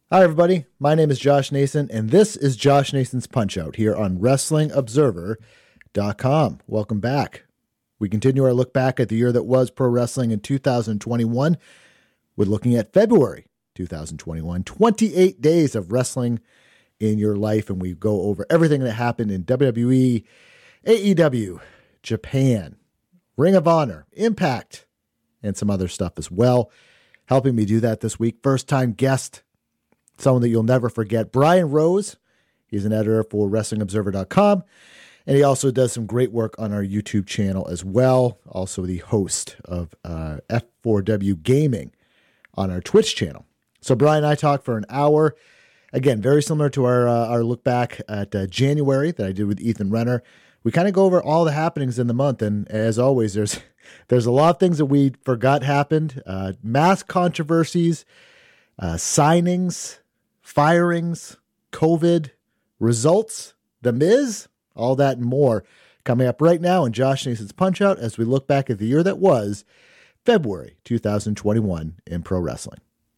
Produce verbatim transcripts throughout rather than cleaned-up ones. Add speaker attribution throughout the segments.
Speaker 1: Hi, everybody. My name is Josh Nason, and this is Josh Nason's Punch-Out here on Wrestling Observer dot com. Welcome back. We continue our look back at the year that was pro wrestling in two thousand twenty-one with looking at February two thousand twenty-one, twenty-eight days of wrestling in your life, and we go over everything that happened in W W E, A E W, Japan, Ring of Honor, Impact, and some other stuff as well. Helping me do that this week, first-time guest, someone that you'll never forget, Brian Rose. He's an editor for Wrestling Observer dot com, and he also does some great work on our YouTube channel as well. Also the host of uh, F four W Gaming on our Twitch channel. So Brian and I talked for an hour. Again, very similar to our uh, our look back at uh, January that I did with Ethan Renner. We kind of go over all the happenings in the month, and as always, there's there's a lot of things that we forgot happened. Uh, mass controversies, uh, signings, firings, COVID, results, The Miz, all that and more coming up right now in Josh Nason's Punch-Out as we look back at the year that was February two thousand twenty-one in pro wrestling.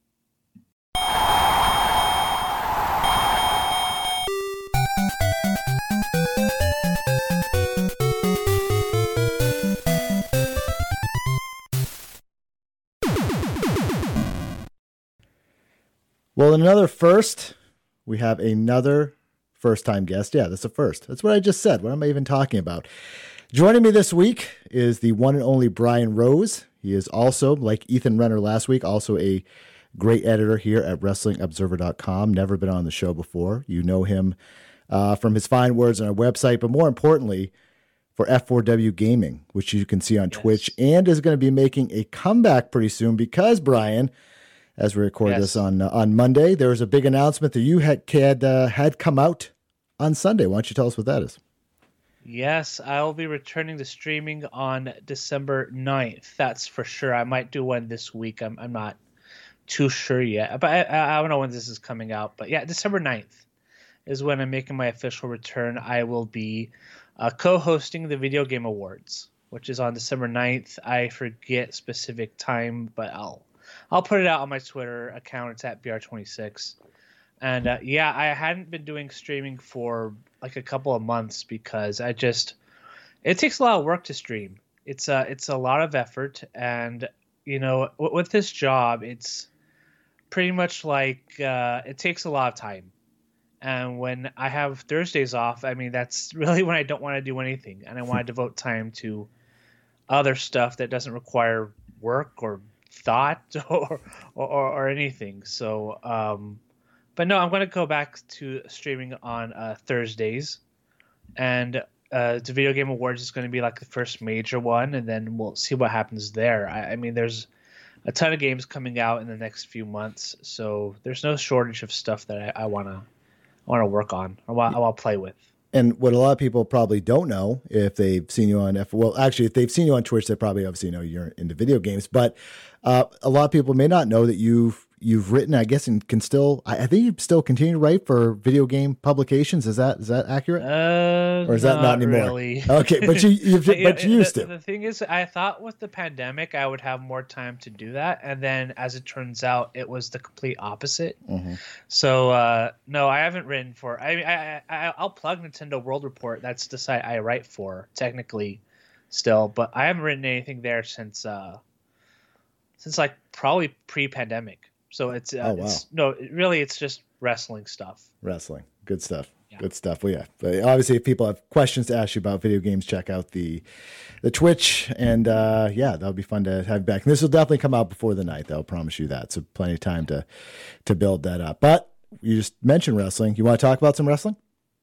Speaker 1: Well, another first, we have another first-time guest. Yeah, that's a first. That's what I just said. What am I even talking about? Joining me this week is the one and only Brian Rose. He is also, like Ethan Renner last week, also a great editor here at Wrestling Observer dot com. Never been on the show before. You know him uh, from his fine words on our website, but more importantly, for F four W Gaming, which you can see on yes. Twitch, and is going to be making a comeback pretty soon because, Brian, as we record yes. this on uh, on Monday, there was a big announcement that you had had, uh, had come out on Sunday. Why don't you tell us what that is?
Speaker 2: Yes, I will be returning to streaming on December ninth. That's for sure. I might do one this week. I'm I'm not too sure yet, but I, I don't know when this is coming out. But yeah, December ninth is when I'm making my official return. I will be uh, co-hosting the Video Game Awards, which is on December ninth. I forget specific time, but I'll I'll put it out on my Twitter account. It's at B R twenty-six. And uh, yeah, I hadn't been doing streaming for like a couple of months because I just, it takes a lot of work to stream. It's a, it's a lot of effort. And, you know, w- with this job, it's pretty much like, uh, it takes a lot of time. And when I have Thursdays off, I mean, that's really when I don't want to do anything. And I want to devote time to other stuff that doesn't require work or thought or, or, or anything. So, um, But no, I'm going to go back to streaming on uh, Thursdays, and uh, the Video Game Awards is going to be like the first major one, and then we'll see what happens there. I, I mean, there's a ton of games coming out in the next few months, so there's no shortage of stuff that I want to I want to work on, or I want to play with.
Speaker 1: And what a lot of people probably don't know, if they've seen you on F, well, actually, if they've seen you on Twitch, they probably obviously know you're into video games. But uh, a lot of people may not know that you've you've written, I guess, and can still, I think you still continue to write for video game publications. Is that is that accurate?
Speaker 2: Uh,
Speaker 1: or is that not, not anymore?
Speaker 2: Really.
Speaker 1: Okay, but you you've, but you used
Speaker 2: the,
Speaker 1: to.
Speaker 2: The thing is, I thought with the pandemic I would have more time to do that, and then as it turns out, it was the complete opposite. Mm-hmm. So uh, no, I haven't written for. I mean, I, I I'll plug Nintendo World Report. That's the site I write for technically, still, but I haven't written anything there since uh, since like probably pre-pandemic. So it's, uh,
Speaker 1: oh, wow.
Speaker 2: it's no, really, it's just wrestling stuff.
Speaker 1: Wrestling. Good stuff.
Speaker 2: Yeah.
Speaker 1: Good stuff. Well, yeah. But obviously, if people have questions to ask you about video games, check out the the Twitch. And uh, yeah, that'll be fun to have you back. And this will definitely come out before the night. I'll promise you that. So plenty of time to, to build that up. But you just mentioned wrestling. You want to talk about some wrestling?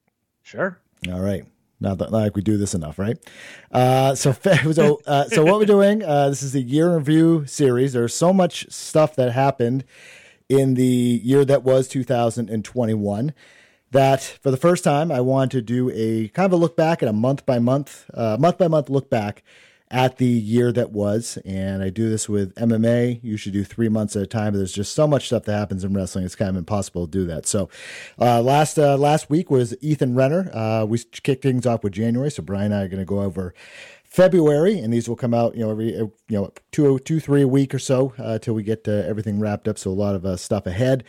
Speaker 2: Sure.
Speaker 1: All right. Not that, not like we do this enough, right? Uh, so, so, uh, so what we're doing, uh, this is the year in review series. There's so much stuff that happened in the year that was two thousand twenty-one that for the first time, I wanted to do a kind of a look back at a month by month, uh, month by month look back at the year that was. And I do this with M M A. You should do three months at a time, but there's just so much stuff that happens in wrestling. It's kind of impossible to do that. So uh, last uh, last week was Ethan Renner. Uh, we kicked things off with January. So Brian and I are going to go over February, and these will come out, you know, every, you know, two, two, three a week or so uh, till we get uh, everything wrapped up. So a lot of uh, stuff ahead.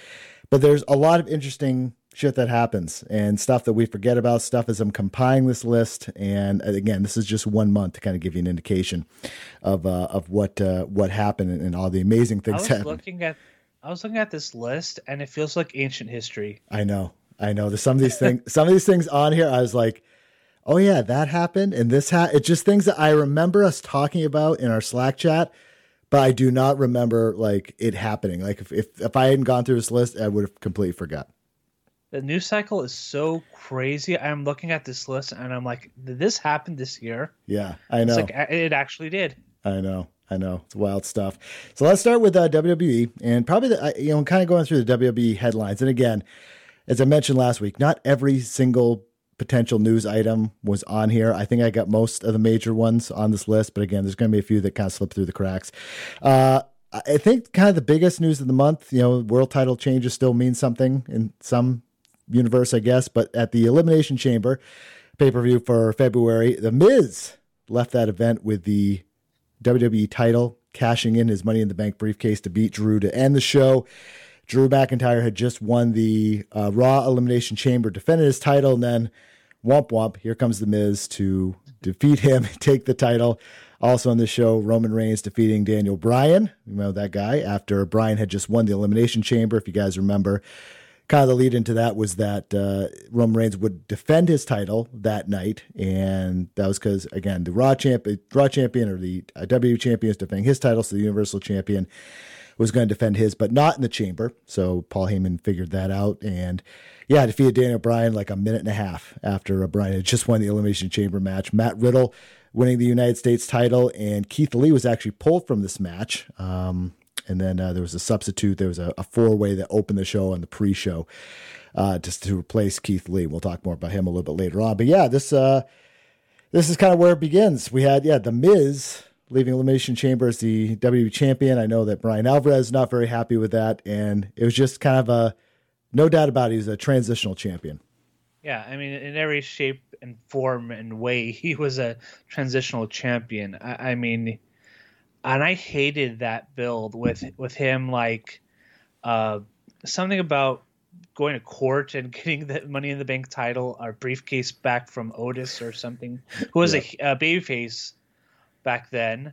Speaker 1: but there's a lot of interesting shit that happens and stuff that we forget about, stuff as I'm compiling this list. And again, this is just one month to kind of give you an indication of uh, of what uh, what happened and, and all the amazing things
Speaker 2: I was
Speaker 1: happened.
Speaker 2: looking at I was looking at this list, and it feels like ancient history.
Speaker 1: I know, I know. There's some of these things, some of these things on here. I was like, oh yeah, that happened, and this ha It's just things that I remember us talking about in our Slack chat, but I do not remember like it happening. Like if if, if I hadn't gone through this list, I would have completely forgot.
Speaker 2: The news cycle is so crazy. I'm looking at this list and I'm like, did this happen this year?
Speaker 1: Yeah, I know.
Speaker 2: It's like, it actually did.
Speaker 1: I know. I know. It's wild stuff. So let's start with uh, W W E, and probably, the, you know, kind of going through the W W E headlines. And again, as I mentioned last week, not every single potential news item was on here. I think I got most of the major ones on this list, but again, there's going to be a few that kind of slip through the cracks. Uh, I think kind of the biggest news of the month, you know, world title changes still mean something in some universe, I guess, but at the Elimination Chamber pay-per-view for February, The Miz left that event with the W W E title, cashing in his Money in the Bank briefcase to beat Drew to end the show. Drew McIntyre had just won the uh, Raw Elimination Chamber, defended his title, and then womp womp, here comes The Miz to defeat him, take the title. Also on the show, Roman Reigns defeating Daniel Bryan, you know that guy, after Bryan had just won the Elimination Chamber, if you guys remember. Kind of the lead into that was that uh, Roman Reigns would defend his title that night, and that was because, again, the Raw champion, Raw champion or the uh, W W E champion is defending his title, so the Universal champion was going to defend his, but not in the chamber. So Paul Heyman figured that out, and yeah, defeated Daniel Bryan like a minute and a half after uh, Bryan had just won the Elimination Chamber match. Matt Riddle winning the United States title, and Keith Lee was actually pulled from this match. Um, And then uh, there was a substitute. There was a, a four-way that opened the show on the pre-show uh, just to replace Keith Lee. We'll talk more about him a little bit later on. But yeah, this uh, this is kind of where it begins. We had, yeah, The Miz leaving Elimination Chamber as the W W E champion. I know that Brian Alvarez is not very happy with that. And it was just kind of a, no doubt about it, he was a transitional champion.
Speaker 2: Yeah, I mean, in every shape and form and way, he was a transitional champion. I, I mean... And I hated that build with with him, like uh, something about going to court and getting the Money in the Bank title or briefcase back from Otis or something, who was yeah. a, a babyface back then.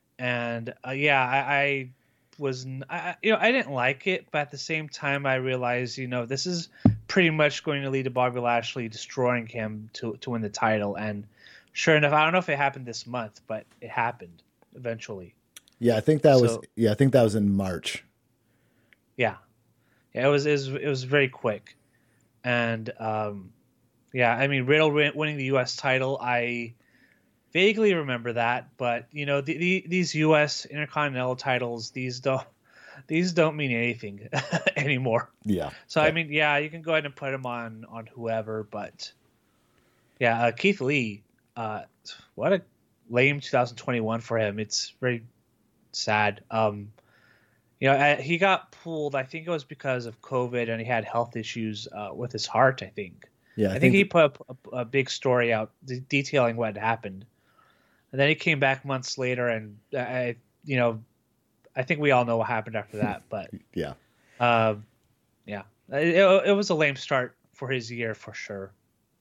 Speaker 2: And uh, yeah, I, I was, I, you know, I didn't like it, but at the same time, I realized, you know, this is pretty much going to lead to Bobby Lashley destroying him to to win the title. And sure enough, I don't know if it happened this month, but it happened eventually.
Speaker 1: Yeah, I think that
Speaker 2: so,
Speaker 1: was yeah, I think that was in March.
Speaker 2: Yeah. Yeah, it was it was, it was very quick. And um, yeah, I mean Riddle winning the U S title, I vaguely remember that, but you know, the, the, these U S Intercontinental titles, these don't these don't mean anything anymore.
Speaker 1: Yeah.
Speaker 2: So
Speaker 1: yeah.
Speaker 2: I mean, yeah, you can go ahead and put them on on whoever, but yeah, uh, Keith Lee, uh, what a lame two thousand twenty-one for him. It's very sad. Um, you know, I, he got pulled. I think it was because of COVID, and he had health issues uh, with his heart. I think.
Speaker 1: Yeah,
Speaker 2: I,
Speaker 1: I
Speaker 2: think,
Speaker 1: think
Speaker 2: he put up a, a big story out de- detailing what had happened, and then he came back months later, and I, you know, I think we all know what happened after that. But
Speaker 1: yeah,
Speaker 2: um, yeah, it, it was a lame start for his year for sure.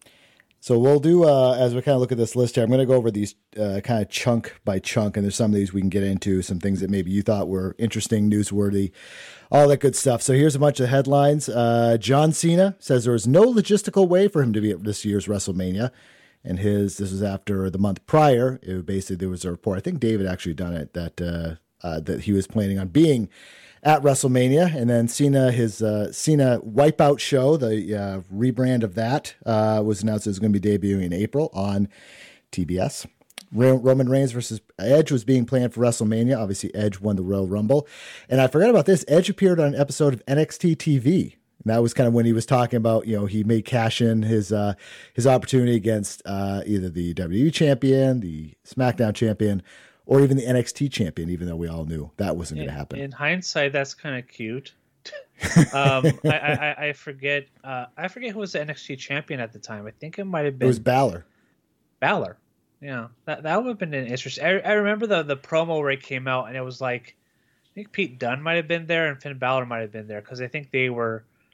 Speaker 1: So we'll do, uh, as we kind of look at this list here, I'm going to go over these uh, kind of chunk by chunk, and there's some of these we can get into, some things that maybe you thought were interesting, newsworthy, all that good stuff. So here's a bunch of headlines. Uh, John Cena says there was no logistical way for him to be at this year's WrestleMania. And his, this was after the month prior. It basically, there was a report, I think David actually done it, that, uh, uh, that he was planning on being at WrestleMania. And then Cena, his uh, Cena Wipeout show, the uh, rebrand of that, uh, was announced it was going to be debuting in April on T B S. Roman Reigns versus Edge was being planned for WrestleMania. Obviously, Edge won the Royal Rumble. And I forgot about this. Edge appeared on an episode of N X T T V. And that was kind of when he was talking about, you know, he may cash in his uh, his opportunity against uh, either the W W E champion, the SmackDown champion, or even the N X T champion, even though we all knew that wasn't going to happen.
Speaker 2: In hindsight, that's kind of cute. um, I, I, I forget. Uh, I forget who was the N X T champion at the time. I think it might have been.
Speaker 1: It was Balor.
Speaker 2: Balor. Yeah, that that would have been an interesting. I, I remember the the promo where it came out, and it was like, I think Pete Dunne might have been there, and Finn Balor might have been there, because I think they were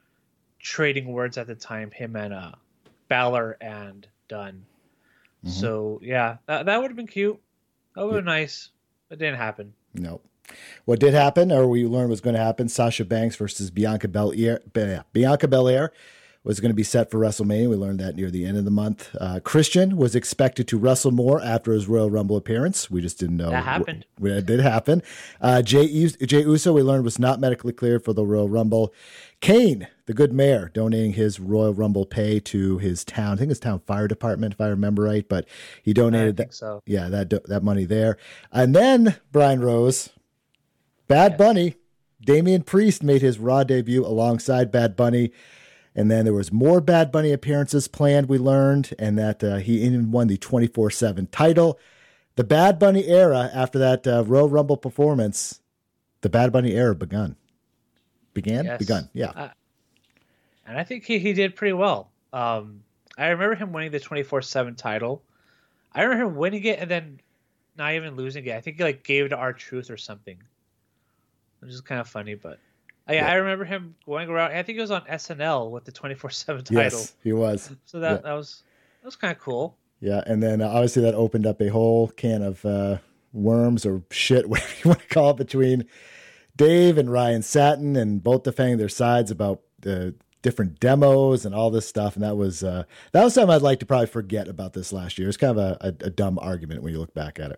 Speaker 2: trading words at the time, him and uh, Balor and Dunn. Mm-hmm. So yeah, that, that would have been cute. That would have been yeah. nice. It didn't happen.
Speaker 1: No. What did happen, or we learned was going to happen, Sasha Banks versus Bianca Belair. Bianca Belair was going to be set for WrestleMania. We learned that near the end of the month. Uh, Christian was expected to wrestle more after his Royal Rumble appearance. We just didn't know.
Speaker 2: That happened.
Speaker 1: It did happen. Uh, Jay, Jay Uso, we learned, was not medically cleared for the Royal Rumble. Kane, the good mayor, donating his Royal Rumble pay to his town. I think his town fire department, if I remember right. But he donated
Speaker 2: I think
Speaker 1: that.
Speaker 2: So.
Speaker 1: Yeah, that that money there. And then Brian Rose, Bad yes. Bunny, Damian Priest made his Raw debut alongside Bad Bunny. And then there was more Bad Bunny appearances planned, we learned, and that uh, he even won the twenty-four seven title. The Bad Bunny era, after that uh, Royal Rumble performance, the Bad Bunny era begun. Began?
Speaker 2: Yes.
Speaker 1: Begun, yeah. Uh,
Speaker 2: and I think he, he did pretty well. Um, I remember him winning the twenty-four seven title. I remember him winning it and then not even losing it. I think he like gave it to R-Truth or something, which is kind of funny, but... I, yeah. I remember him going around. I think he was on S N L with the twenty-four seven title.
Speaker 1: Yes, he was.
Speaker 2: So that,
Speaker 1: yeah.
Speaker 2: that was that was kind of cool.
Speaker 1: Yeah, and then uh, obviously that opened up a whole can of uh, worms or shit, whatever you want to call it, between Dave and Ryan Satin, and both defending their sides about the different demos and all this stuff. And that was uh, that was something I'd like to probably forget about this last year. It's kind of a, a, a dumb argument when you look back at it.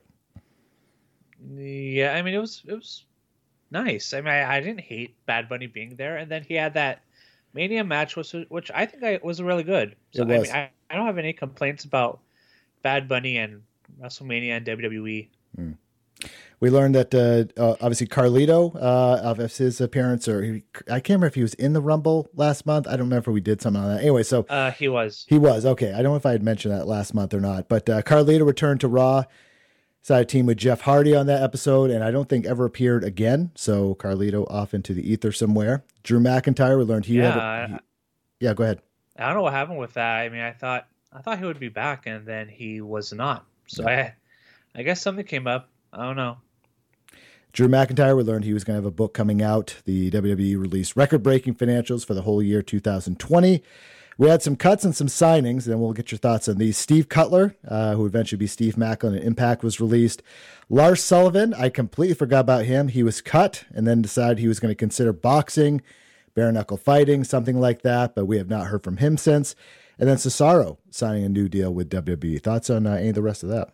Speaker 2: Yeah, I mean it was it was. Nice. I mean, I, I didn't hate Bad Bunny being there, and then he had that Mania match, which, which I think I, was really good. So
Speaker 1: it was.
Speaker 2: I mean, I, I don't have any complaints about Bad Bunny and WrestleMania and W W E.
Speaker 1: Mm. We learned that uh, uh, obviously Carlito uh, of his appearance, or he, I can't remember if he was in the Rumble last month. I don't remember if we did something on that. Anyway, so
Speaker 2: uh, he was.
Speaker 1: He was okay. I don't know if I had mentioned that last month or not, but uh, Carlito returned to Raw. Side team with Jeff Hardy on that episode, and I don't think ever appeared again. So Carlito off into the ether somewhere. Drew McIntyre, we learned he
Speaker 2: yeah,
Speaker 1: had. A, he,
Speaker 2: I,
Speaker 1: yeah, go ahead.
Speaker 2: I don't know what happened with that. I mean, I thought I thought he would be back, and then he was not. So yeah. I, I guess something came up. I don't know.
Speaker 1: Drew McIntyre, we learned he was going to have a book coming out. The W W E released record-breaking financials for the whole year two thousand twenty. We had some cuts and some signings, and we'll get your thoughts on these. Steve Cutler, uh, who would eventually be Steve Macklin at Impact, was released. Lars Sullivan, I completely forgot about him. He was cut and then decided he was going to consider boxing, bare knuckle fighting, something like that, but we have not heard from him since. And then Cesaro signing a new deal with W W E. Thoughts on uh, any of the rest of that?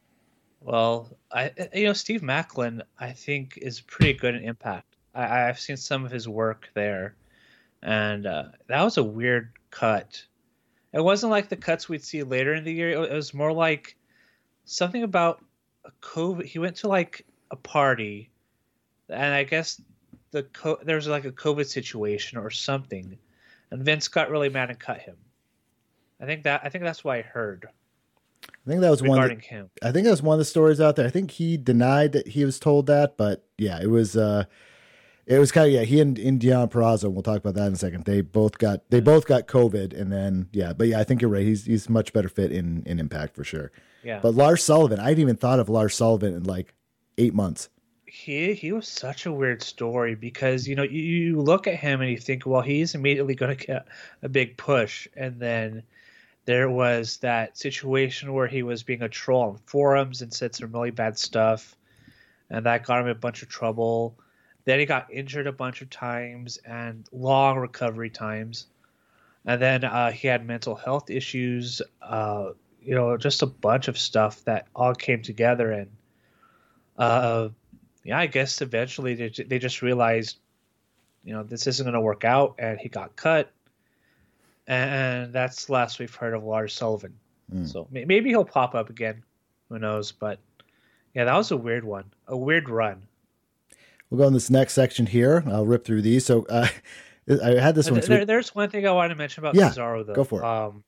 Speaker 2: Well, I you know Steve Macklin, I think, is pretty good in Impact. I, I've seen some of his work there, and uh, that was a weird cut. It wasn't like the cuts we'd see later in the year. It was more like something about a COVID. He went to like a party, and I guess the co- there was like a COVID situation or something, and Vince got really mad and cut him. I think that I think that's what I heard.
Speaker 1: I think that was one.
Speaker 2: Regarding
Speaker 1: that,
Speaker 2: him,
Speaker 1: I think that was one of the stories out there. I think he denied that he was told that, but yeah, it was. Uh, It was kind of, yeah, he and, and Deonna Purrazzo, we'll talk about that in a second. They both got they both got COVID, and then, yeah, but yeah, I think you're right. He's he's much better fit in, in Impact for sure.
Speaker 2: Yeah.
Speaker 1: But Lars Sullivan, I hadn't even thought of Lars Sullivan in like eight months.
Speaker 2: He he was such a weird story because, you know, you, you look at him and you think, well, he's immediately going to get a big push. And then there was that situation where he was being a troll on forums and said some really bad stuff, and that got him in a bunch of trouble. Then he got injured a bunch of times and long recovery times. And then uh, he had mental health issues, uh, you know, just a bunch of stuff that all came together. And uh, yeah, I guess eventually they, they just realized, you know, this isn't going to work out. And he got cut. And that's the last we've heard of Lars Sullivan. Mm. So maybe he'll pop up again. Who knows? But yeah, that was a weird one, a weird run.
Speaker 1: We'll go in this next section here. I'll rip through these. So uh, I had this one.
Speaker 2: There, there's one thing I want to mention about
Speaker 1: yeah,
Speaker 2: Cesaro, though.
Speaker 1: Go for it.
Speaker 2: Um,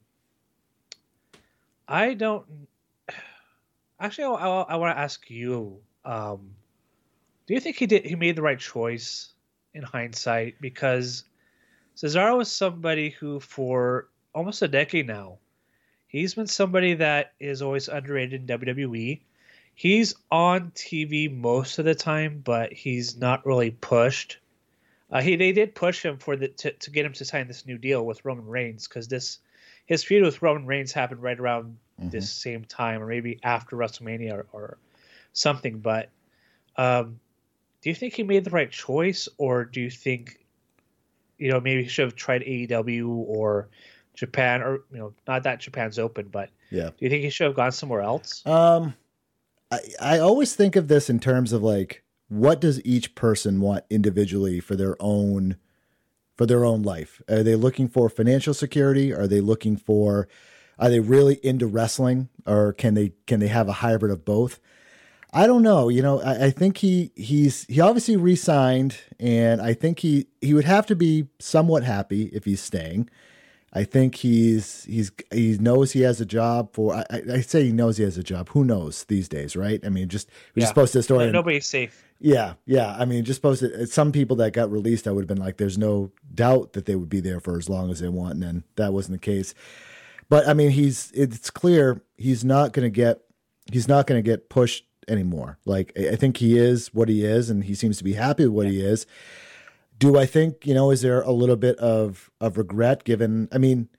Speaker 2: I don't. Actually, I, I, I want to ask you. Um, do you think he did? He made the right choice in hindsight? Because Cesaro is somebody who, for almost a decade now, he's been somebody that is always underrated in W W E. He's on T V most of the time, but he's not really pushed. Uh, he they did push him for the to, to get him to sign this new deal with Roman Reigns because this his feud with Roman Reigns happened right around mm-hmm. this same time, or maybe after WrestleMania or, or something. But um, do you think he made the right choice, or do you think, you know, maybe he should have tried A E W or Japan, or, you know, not that Japan's open, but
Speaker 1: yeah,
Speaker 2: do you think he should have gone somewhere else?
Speaker 1: Um, I I always think of this in terms of like, what does each person want individually for their own for their own life? Are they looking for financial security? Are they looking for, are they really into wrestling, or can they can they have a hybrid of both? I don't know. You know, I, I think he he's he obviously re-signed, and I think he he would have to be somewhat happy if he's staying. I think he's he's he knows he has a job for. I, I say he knows he has a job. Who knows these days, right? I mean, just we
Speaker 2: yeah.
Speaker 1: just posted a story.
Speaker 2: No, nobody's safe.
Speaker 1: Yeah, yeah. I mean, just posted some people that got released. I would have been like, there's no doubt that they would be there for as long as they want, and then that wasn't the case. But I mean, he's it's clear he's not going to get he's not going to get pushed anymore. Like, I think he is what he is, and he seems to be happy with what yeah. he is. Do I think, you know, is there a little bit of, of regret given, I mean,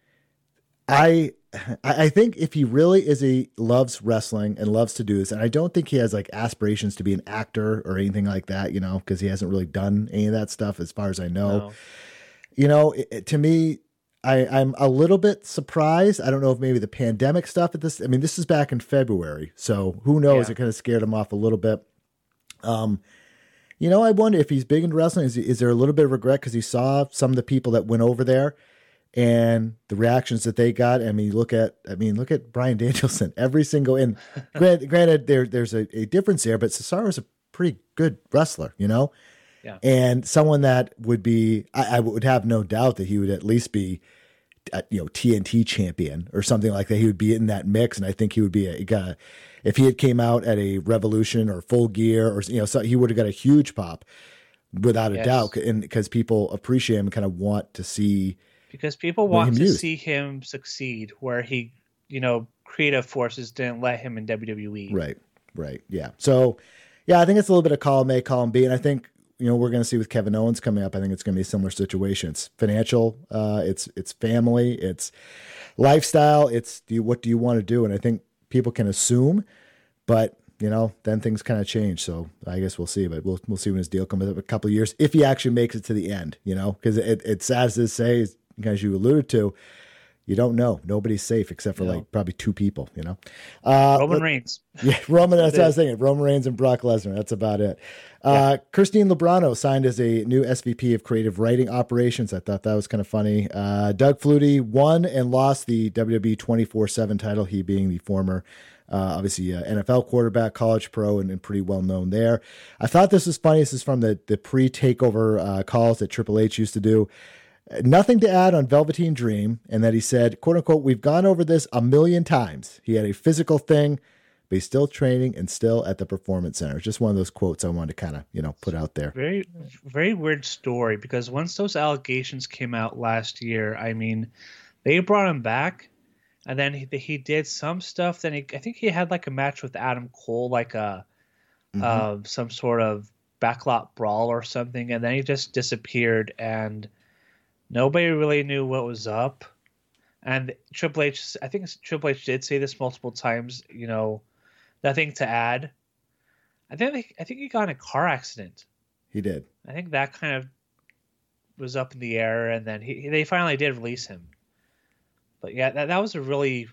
Speaker 1: I, I think if he really is a loves wrestling and loves to do this, and I don't think he has like aspirations to be an actor or anything like that, you know, because he hasn't really done any of that stuff as far as I know. No. You know, it, it, to me, I, I'm a little bit surprised. I don't know if maybe the pandemic stuff at this, I mean, this is back in February, so who knows? Yeah. It kind of scared him off a little bit. Um, You know, I wonder if he's big into wrestling. Is, is there a little bit of regret because he saw some of the people that went over there and the reactions that they got? I mean, look at, I mean, look at Bryan Danielson. Every single, and granted, granted there, there's a, a difference there, but Cesaro's a pretty good wrestler, you know?
Speaker 2: Yeah.
Speaker 1: And someone that would be, I, I would have no doubt that he would at least be, uh, you know, T N T champion or something like that. He would be in that mix, and I think he would be a, he got a if he had came out at a Revolution or Full Gear, or, you know, so he would have got a huge pop without a yes. doubt. And because people appreciate him and kind of want to see,
Speaker 2: because people want to used. see him succeed where he, you know, creative forces didn't let him in W W E.
Speaker 1: Right. Right. Yeah. So yeah, I think it's a little bit of column A, column B. And I think, you know, we're going to see with Kevin Owens coming up, I think it's going to be a similar situation. It's financial, uh, it's, it's family, it's lifestyle. It's do you, what do you want to do? And I think people can assume, but you know, then things kind of change. So I guess we'll see, but we'll, we'll see when his deal comes up in a couple of years, if he actually makes it to the end, you know, cause it, it's sad to say, as you alluded to, you don't know. Nobody's safe except for no. like probably two people, you know,
Speaker 2: uh, Roman Reigns.
Speaker 1: Yeah. Roman. That's what I was thinking. Roman Reigns and Brock Lesnar. That's about it. Yeah. Uh, Christine Lubrano signed as a new S V P of creative writing operations. I thought that was kind of funny. Uh, Doug Flutie won and lost the W W E twenty-four seven title. He being the former, uh, obviously uh, N F L quarterback, college pro, and, and pretty well known there. I thought this was funny. This is from the, the pre takeover uh, calls that Triple H used to do. Nothing to add on Velveteen Dream, and that he said, quote unquote, we've gone over this a million times. He had a physical thing, but he's still training and still at the Performance Center. Just one of those quotes I wanted to kind of, you know, put out there.
Speaker 2: Very, very weird story, because once those allegations came out last year, I mean, they brought him back, and then he, he did some stuff. Then he, I think he had like a match with Adam Cole, like a mm-hmm. uh, some sort of backlot brawl or something, and then he just disappeared, and nobody really knew what was up. And Triple H, I think Triple H did say this multiple times, you know, nothing to add. I think I think he got in a car accident.
Speaker 1: He did.
Speaker 2: I think that kind of was up in the air, and then he they finally did release him. But yeah, that, that was a really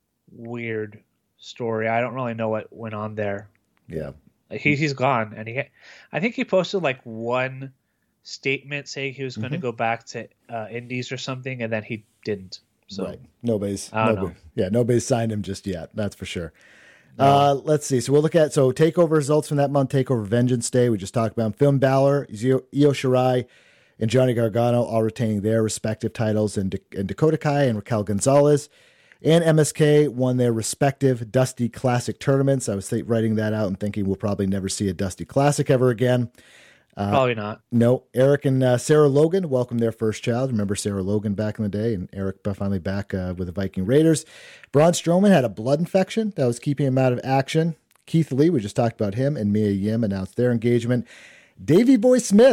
Speaker 2: weird story. I don't really know what went on there.
Speaker 1: Yeah.
Speaker 2: Like he, he's gone. And he, I think he posted like one statement saying he was going to mm-hmm. go back to uh, Indies or something, and then he didn't. So
Speaker 1: right. nobody's,
Speaker 2: I don't
Speaker 1: nobody,
Speaker 2: know.
Speaker 1: yeah, nobody's signed him just yet. That's for sure. No. Uh, let's see. So we'll look at so takeover results from that month. Takeover Vengeance Day. We just talked about Finn Balor, Io Shirai, and Johnny Gargano all retaining their respective titles, and, D- and Dakota Kai and Raquel Gonzalez and M S K won their respective Dusty Classic tournaments. I was th- writing that out and thinking we'll probably never see a Dusty Classic ever again.
Speaker 2: Uh, Probably not.
Speaker 1: No. Eric and uh, Sarah Logan welcomed their first child. Remember Sarah Logan back in the day, and Eric finally back uh, with the Viking Raiders. Braun Strowman had a blood infection that was keeping him out of action. Keith Lee, we just talked about him, and Mia Yim announced their engagement. Davey Boy Smith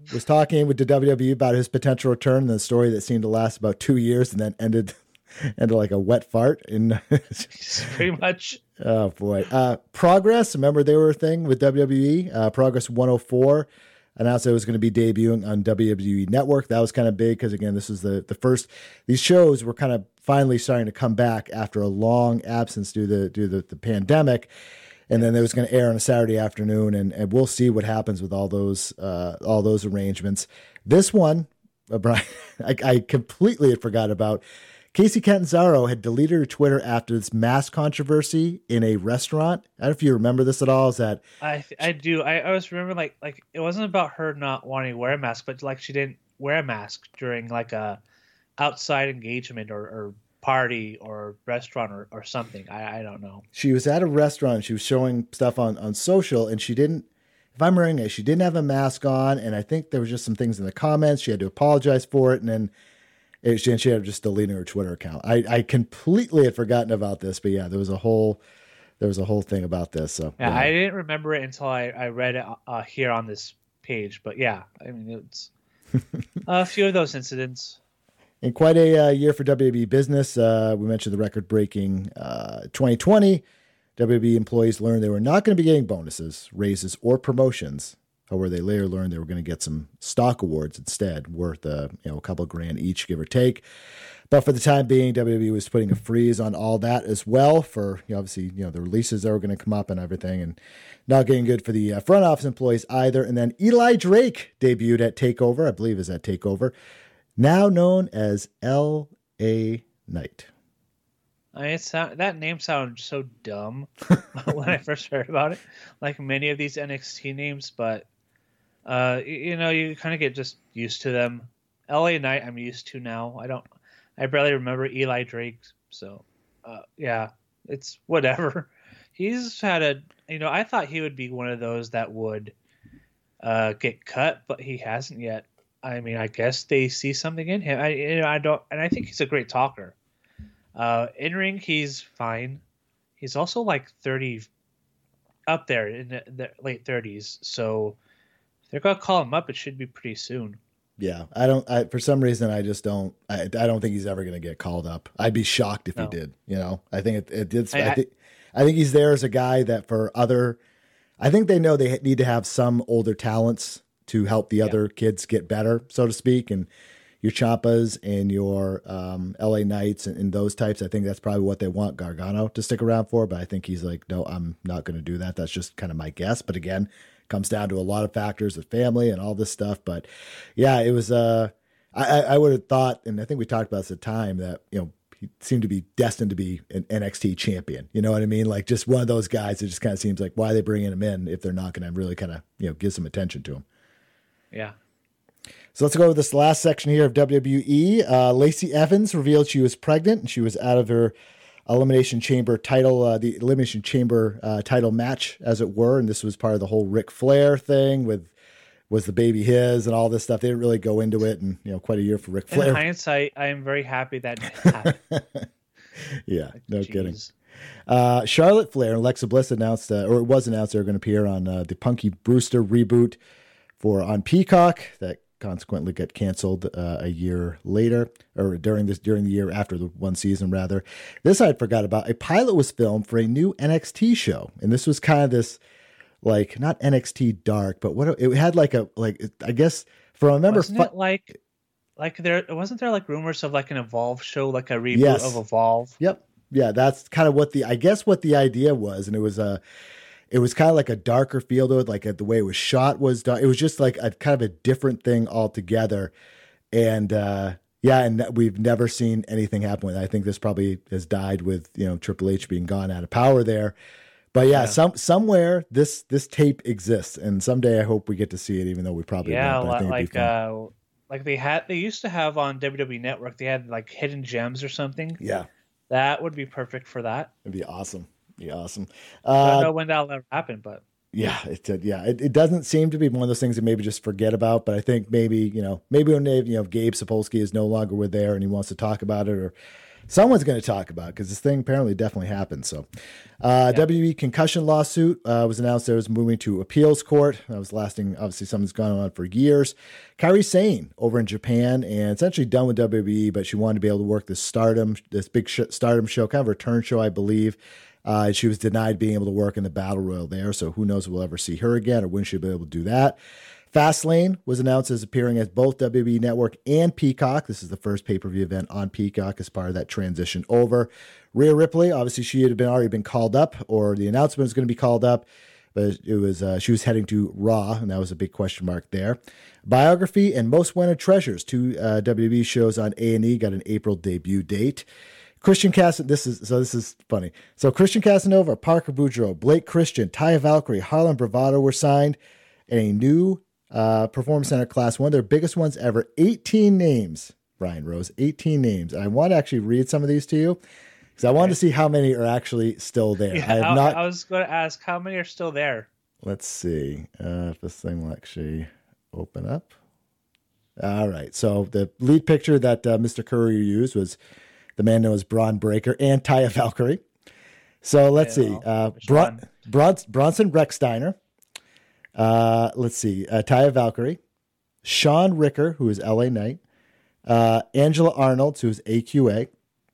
Speaker 1: was talking with the W W E about his potential return, and the story that seemed to last about two years and then ended ended like a wet fart. And
Speaker 2: pretty much.
Speaker 1: Oh boy. Uh, Progress. Remember they were a thing with W W E. Uh, Progress one oh four announced it was going to be debuting on W W E Network. That was kind of big because again, this is the the first. These shows were kind of finally starting to come back after a long absence due to due to the, the pandemic. And then it was going to air on a Saturday afternoon, and, and we'll see what happens with all those uh, all those arrangements. This one, uh, Brian, I, I completely had forgot about. Casey Catanzaro had deleted her Twitter after this mask controversy in a restaurant. I don't know if you remember this at all. Is that
Speaker 2: I I do. I always remember like like it wasn't about her not wanting to wear a mask, but like she didn't wear a mask during like a outside engagement or, or party or restaurant or, or something. I, I don't know.
Speaker 1: She was at a restaurant. She was showing stuff on, on social, and she didn't, if I'm remembering it, she didn't have a mask on. And I think there was just some things in the comments. She had to apologize for it. And then it, she, she had just deleting her Twitter account. I, I completely had forgotten about this, but yeah, there was a whole, there was a whole thing about this. So
Speaker 2: yeah,
Speaker 1: yeah.
Speaker 2: I didn't remember it until I, I read it uh, here on this page, but yeah, I mean, it's a few of those incidents.
Speaker 1: And quite a uh, year for W W E business. Uh, we mentioned the record-breaking uh, twenty twenty. W W E employees learned they were not going to be getting bonuses, raises, or promotions. However, they later learned they were going to get some stock awards instead, worth uh, you know a couple of grand each, give or take. But for the time being, W W E was putting a freeze on all that as well for you know, obviously you know the releases that were going to come up and everything, and not getting good for the uh, front office employees either. And then Eli Drake debuted at TakeOver, I believe is at TakeOver. Now known as L A Knight.
Speaker 2: I mean, it sound, that name sounds so dumb when I first heard about it, like many of these N X T names, but, uh, you, you know, you kind of get just used to them. L A Knight I'm used to now. I don't, I barely remember Eli Drake, so, uh, yeah, it's whatever. He's had a, you know, I thought he would be one of those that would uh, get cut, but he hasn't yet. I mean, I guess they see something in him. I, you know, I don't, and I think he's a great talker. Uh, in ring, he's fine. He's also like thirty, up there in the, the late thirties. So if they're gonna call him up, it should be pretty soon.
Speaker 1: Yeah, I don't. I, for some reason, I just don't. I, I don't think he's ever going to get called up. I'd be shocked if no. he did. You know, I think it, it did. I, I think, I think he's there as a guy that for other. I think they know they need to have some older talents to help the yeah. other kids get better, so to speak. And your Ciampas and your um, L A Knights and, and those types, I think that's probably what they want Gargano to stick around for. But I think he's like, no, I'm not going to do that. That's just kind of my guess. But again, comes down to a lot of factors with family and all this stuff. But yeah, it was, uh, I, I would have thought, and I think we talked about this at the time, that, you know, he seemed to be destined to be an N X T champion. You know what I mean? Like just one of those guys that just kind of seems like, why are they bringing him in if they're not going to really kind of, you know, give some attention to him?
Speaker 2: Yeah.
Speaker 1: So let's go to this last section here of W W E. Uh, Lacey Evans revealed she was pregnant and she was out of her Elimination Chamber title, uh, the Elimination Chamber uh, title match, as it were. And this was part of the whole Ric Flair thing with, was the baby his and all this stuff. They didn't really go into it, and, you know, quite a year for Ric Flair.
Speaker 2: In hindsight, I am very happy that happened.
Speaker 1: Yeah,
Speaker 2: like,
Speaker 1: no
Speaker 2: geez.
Speaker 1: kidding. Uh, Charlotte Flair and Alexa Bliss announced, uh, or it was announced, they were going to appear on uh, the Punky Brewster reboot for on Peacock that consequently got canceled uh, a year later, or during this during the year after the one season rather. This I forgot about. A pilot was filmed for a new N X T show, and this was kind of this like not N X T dark, but what it had like a like I guess from I remember
Speaker 2: wasn't it like like there wasn't there like rumors of like an Evolve show, like a reboot
Speaker 1: yes.
Speaker 2: of Evolve.
Speaker 1: Yep, yeah, that's kind of what the I guess what the idea was, and it was a. Uh, It was kind of like a darker feel to it, like the way it was shot was done. It was just like a kind of a different thing altogether. And uh, yeah, and we've never seen anything happen with it. I think this probably has died with, you know, Triple H being gone out of power there. But yeah, yeah. some somewhere this this tape exists, and someday I hope we get to see it, even though we probably
Speaker 2: yeah,
Speaker 1: won't. But I think
Speaker 2: like uh, like they had they used to have on W W E Network. They had like hidden gems or something.
Speaker 1: Yeah,
Speaker 2: that would be perfect for that.
Speaker 1: It'd be awesome. Yeah, awesome.
Speaker 2: Uh, I don't know when that'll ever happen, but
Speaker 1: yeah, it yeah, it, it doesn't seem to be one of those things that maybe just forget about. But I think maybe you know, maybe when they, you know, Gabe Sapolsky is no longer with there and he wants to talk about it, or someone's going to talk about because this thing apparently definitely happened. So, uh, yeah. W W E concussion lawsuit uh, was announced. That was moving to appeals court. That was lasting. Obviously, something's gone on for years. Kairi Sane over in Japan and essentially done with W W E, but she wanted to be able to work this Stardom, this big sh- Stardom show, kind of a return show, I believe. Uh, she was denied being able to work in the Battle Royal there, so who knows if we'll ever see her again or when she'll be able to do that. Fastlane was announced as appearing as both W W E Network and Peacock. This is the first pay-per-view event on Peacock as part of that transition over. Rhea Ripley, obviously she had been already been called up, or the announcement was going to be called up, but it was uh, she was heading to Raw, and that was a big question mark there. Biography and Most Wanted Treasures, two uh, W W E shows on A and E, got an April debut date. Christian Casanova, this is, so this is funny. So Christian Casanova, Parker Boudreaux, Blake Christian, Taya Valkyrie, Harlan Bravado were signed, and a new uh, Performance Center class, one of their biggest ones ever. eighteen names, Brian Rose, eighteen names. And I want to actually read some of these to you because I wanted to see how many are actually still there.
Speaker 2: Yeah,
Speaker 1: I have
Speaker 2: I,
Speaker 1: not.
Speaker 2: I was going to ask how many are still there.
Speaker 1: Let's see uh, if this thing will actually open up. All right. So the lead picture that uh, Mister Courier used was the man known as Braun Breaker and Taya Valkyrie. So let's yeah, see. Uh, Bron- Bron- Bronson Rechsteiner. Uh, let's see. Uh, Taya Valkyrie. Sean Ricker, who is L A Knight. Uh, Angela Arnold, who is A Q A.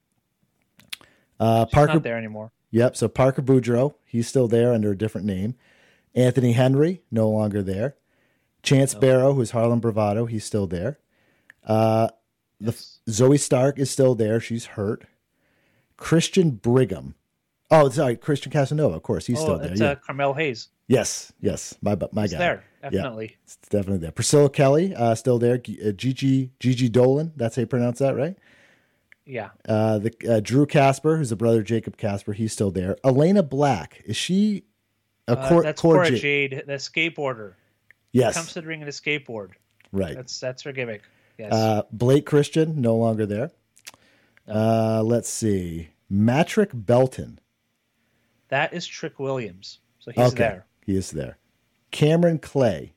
Speaker 1: Uh,
Speaker 2: She's
Speaker 1: Parker,
Speaker 2: not there anymore.
Speaker 1: Yep. So Parker Boudreaux, he's still there under a different name. Anthony Henry, no longer there. Chance oh. Barrow, who's Harlan Bravado, he's still there. Uh, The, Zoe Stark is still there. She's hurt. Christian Brigham. Oh, sorry. Christian Casanova, of course. He's
Speaker 2: oh,
Speaker 1: still there.
Speaker 2: It's
Speaker 1: yeah.
Speaker 2: uh, Carmel Hayes.
Speaker 1: Yes. Yes. My, my
Speaker 2: He's
Speaker 1: guy.
Speaker 2: there. Definitely.
Speaker 1: Yeah, it's definitely there. Priscilla Kelly, uh, still there. G- uh, Gigi, Gigi Dolan. That's how you pronounce that, right?
Speaker 2: Yeah.
Speaker 1: Uh, the uh, Drew Casper, who's the brother of Jacob Casper. He's still there. Elena Black. Is she a
Speaker 2: uh,
Speaker 1: Cor-
Speaker 2: That's
Speaker 1: Cora
Speaker 2: Cora
Speaker 1: Jade?
Speaker 2: Jade, the skateboarder.
Speaker 1: Yes.
Speaker 2: Comes to the ring in a skateboard.
Speaker 1: Right.
Speaker 2: That's that's her gimmick. Yes.
Speaker 1: Uh, Blake Christian, no longer there. Uh, let's see. Matrick Belton.
Speaker 2: That is Trick Williams. So he's
Speaker 1: okay.
Speaker 2: there.
Speaker 1: He is there. Cameron Clay.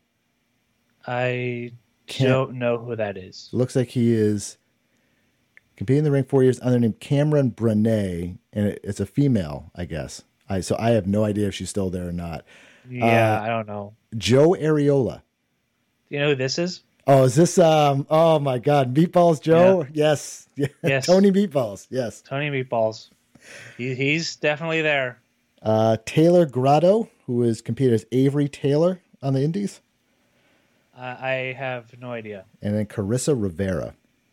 Speaker 2: I
Speaker 1: Cam-
Speaker 2: don't know who that is.
Speaker 1: Looks like he is competing in the ring four years under the name Cameron Brunet, and it, it's a female, I guess. I So I have no idea if she's still there or not.
Speaker 2: Yeah,
Speaker 1: uh,
Speaker 2: I don't know.
Speaker 1: Joe Areola.
Speaker 2: Do you know who this is?
Speaker 1: Oh, is this, um? oh my God, Meatballs Joe?
Speaker 2: Yeah.
Speaker 1: Yes.
Speaker 2: Yes.
Speaker 1: Tony Meatballs, yes.
Speaker 2: Tony Meatballs. He, he's definitely there.
Speaker 1: Uh, Taylor Grotto, who is competed as Avery Taylor on the Indies.
Speaker 2: Uh, I have no idea.
Speaker 1: And then Carissa Rivera.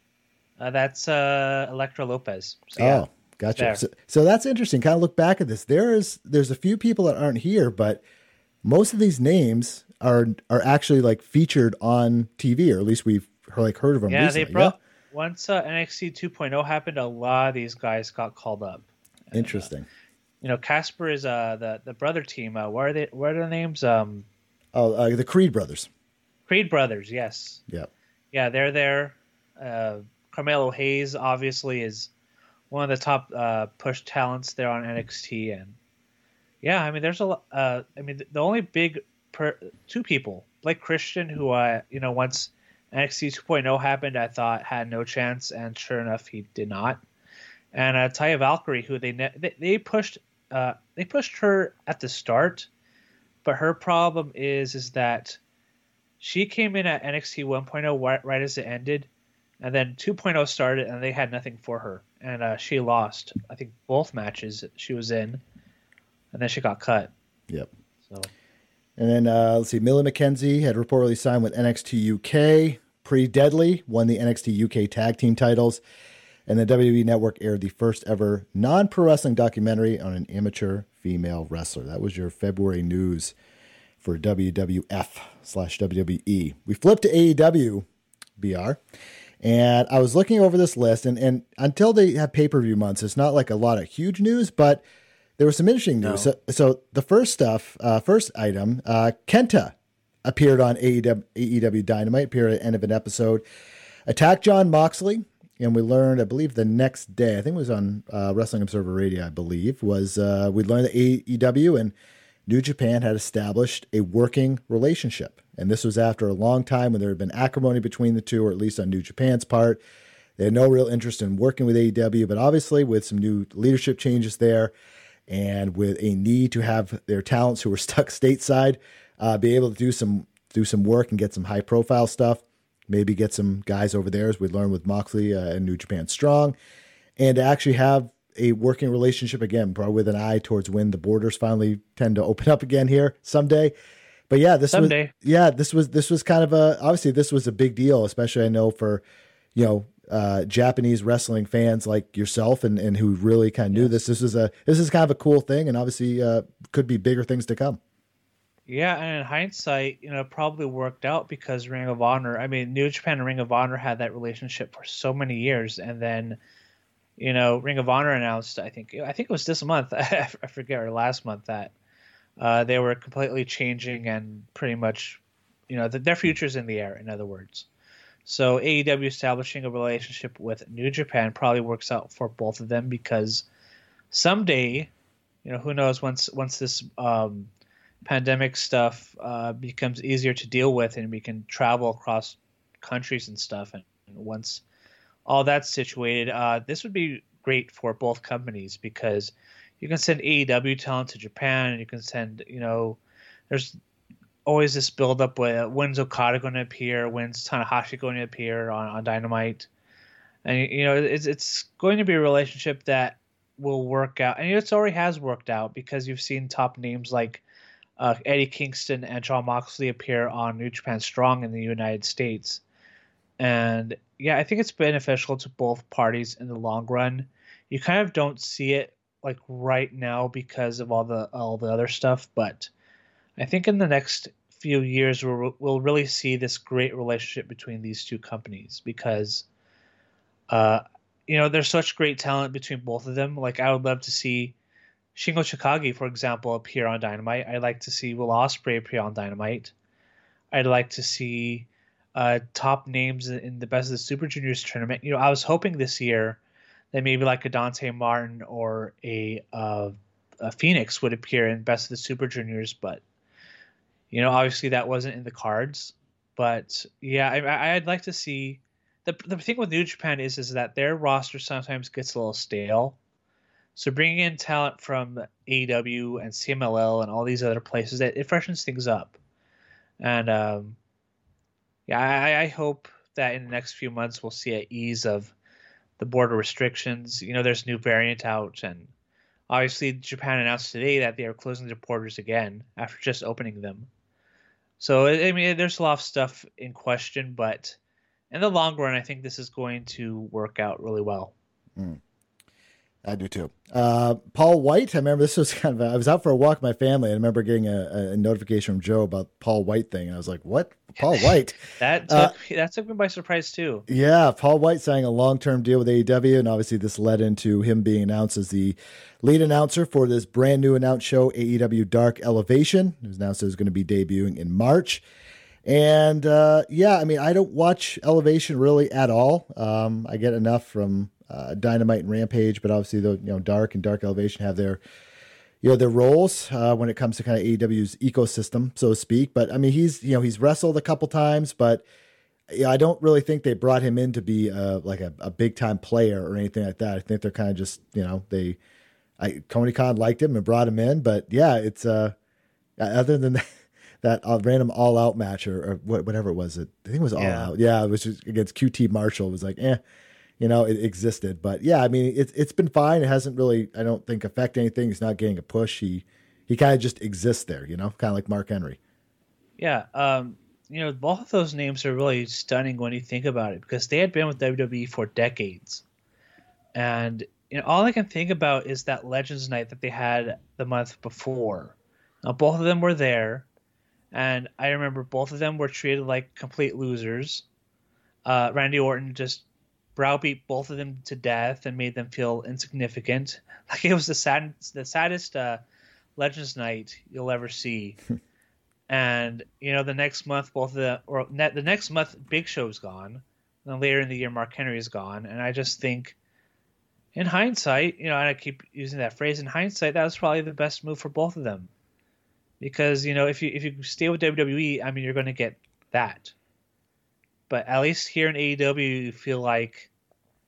Speaker 2: Uh, that's uh, Electra Lopez. So, yeah,
Speaker 1: oh, gotcha. So, so that's interesting. Kind of look back at this. There is, there's a few people that aren't here, but most of these names are are actually like featured on T V, or at least we've heard, like heard of them.
Speaker 2: Yeah,
Speaker 1: recently.
Speaker 2: they brought
Speaker 1: yeah?
Speaker 2: once uh, N X T two point oh happened. A lot of these guys got called up.
Speaker 1: Interesting.
Speaker 2: And, uh, you know, Casper is uh the the brother team. Uh, what are they? What are their names? Um,
Speaker 1: oh, uh, the Creed brothers.
Speaker 2: Creed brothers. Yes.
Speaker 1: Yep.
Speaker 2: Yeah, they're there. Uh, Carmelo Hayes obviously is one of the top uh, push talents there on N X T, and yeah, I mean, there's a lot. Uh, I mean, the only big per, two people, Blake Christian, who I you know once N X T two point oh happened, I thought had no chance, and sure enough, he did not. And uh, Taya Valkyrie, who they they, they pushed uh, they pushed her at the start, but her problem is is that she came in at N X T one point oh right, right as it ended, and then two point oh started, and they had nothing for her, and uh, she lost. I think both matches she was in, and then she got cut.
Speaker 1: Yep.
Speaker 2: So,
Speaker 1: and then uh, let's see, Millie McKenzie had reportedly signed with N X T U K. Pretty Deadly won the N X T U K tag team titles, and the W W E Network aired the first ever non-pro wrestling documentary on an amateur female wrestler. That was your February news for W W F slash W W E. We flipped to A E W, B R, and I was looking over this list, and, and until they have pay-per-view months, it's not like a lot of huge news, but there was some interesting news. No. So, so the first stuff, uh, first item, uh, Kenta appeared on A E W, A E W Dynamite, appeared at the end of an episode, attacked John Moxley, and we learned, I believe the next day, I think it was on uh, Wrestling Observer Radio, I believe, was uh, we learned that A E W and New Japan had established a working relationship. And this was after a long time when there had been acrimony between the two, or at least on New Japan's part. They They had no real interest in working with A E W, but obviously with some new leadership changes there and with a need to have their talents who are stuck stateside uh, be able to do some do some work and get some high profile stuff, maybe get some guys over there as we learned with Moxley uh, and New Japan Strong, and to actually have a working relationship again, probably with an eye towards when the borders finally tend to open up again here someday. But yeah, this
Speaker 2: someday.
Speaker 1: was yeah, this was this was kind of a obviously this was a big deal, especially I know for you know uh, Japanese wrestling fans like yourself and, and who really kind of knew yes. this. This is a this is kind of a cool thing, and obviously uh, could be bigger things to come.
Speaker 2: Yeah, and in hindsight, you know, it probably worked out because Ring of Honor, I mean, New Japan and Ring of Honor had that relationship for so many years, and then, you know, Ring of Honor announced, I think, I think it was this month, I forget, or last month, that uh, they were completely changing and pretty much, you know, the, their future's in the air, in other words. So A E W establishing a relationship with New Japan probably works out for both of them because someday, you know, who knows, once once this um, pandemic stuff uh, becomes easier to deal with and we can travel across countries and stuff, and, and once all that's situated, uh, this would be great for both companies because you can send A E W talent to Japan, and you can send, you know, there's always this build up with when's Okada going to appear, when's Tanahashi going to appear on, on Dynamite, and you know it's it's going to be a relationship that will work out, and it already has worked out because you've seen top names like uh, Eddie Kingston and Jon Moxley appear on New Japan Strong in the United States, and yeah, I think it's beneficial to both parties in the long run. You kind of don't see it like right now because of all the all the other stuff, but I think in the next few years we'll, we'll really see this great relationship between these two companies because, uh, you know, there's such great talent between both of them. Like I would love to see Shingo Takagi, for example, appear on Dynamite. I'd like to see Will Ospreay appear on Dynamite. I'd like to see uh, top names in the Best of the Super Juniors tournament. You know, I was hoping this year that maybe like a Dante Martin or a, uh, a Phoenix would appear in Best of the Super Juniors, but you know, obviously that wasn't in the cards, but yeah, I, I'd like to see the the thing with New Japan is is that their roster sometimes gets a little stale. So bringing in talent from A E W and C M L L and all these other places, that it freshens things up. And um, yeah, I, I hope that in the next few months we'll see an ease of the border restrictions. You know, there's a new variant out, and obviously Japan announced today that they are closing their borders again after just opening them. So, I mean, there's a lot of stuff in question, but in the long run, I think this is going to work out really well.
Speaker 1: Mm. I do too. Uh, Paul White, I remember this was kind of, a, I was out for a walk with my family, and I remember getting a, a notification from Joe about Paul White thing. And I was like, what? Paul White?
Speaker 2: that, took, uh, that took me by surprise too.
Speaker 1: Yeah. Paul White signing a long-term deal with A E W. And obviously this led into him being announced as the lead announcer for this brand new announced show, A E W Dark Elevation. It was announced it was going to be debuting in March. And uh, yeah, I mean, I don't watch Elevation really at all. Um, I get enough from uh, Dynamite and Rampage, but obviously the, you know, Dark and Dark Elevation have their, you know, their roles uh, when it comes to kind of A E W's ecosystem, so to speak. But I mean, he's, you know, he's wrestled a couple times, but yeah, I don't really think they brought him in to be uh, like a, a big time player or anything like that. I think they're kind of just, you know, they, I, Tony Khan liked him and brought him in, but yeah, it's uh, other than that, that uh, random all out match or, or whatever it was, it, I think it was all
Speaker 2: yeah.
Speaker 1: out. Yeah. It was just against Q T Marshall. It was like, eh, you know, it existed, but yeah, I mean, it's, it's been fine. It hasn't really, I don't think affect anything. He's not getting a push. He, he kind of just exists there, you know, kind of like Mark Henry.
Speaker 2: Yeah. Um, you know, both of those names are really stunning when you think about it because they had been with W W E for decades. And, you know, all I can think about is that Legends Night that they had the month before. Now, both of them were there. And I remember both of them were treated like complete losers. Uh, Randy Orton just browbeat both of them to death and made them feel insignificant. Like it was the sad, the saddest uh, Legends Night you'll ever see. And you know, the next month, both of the or ne- the next month, Big Show's gone. And then later in the year, Mark Henry is gone. And I just think, in hindsight, you know, and I keep using that phrase, in hindsight, that was probably the best move for both of them. Because, you know, if you if you stay with W W E, I mean, you're going to get that. But at least here in A E W, you feel like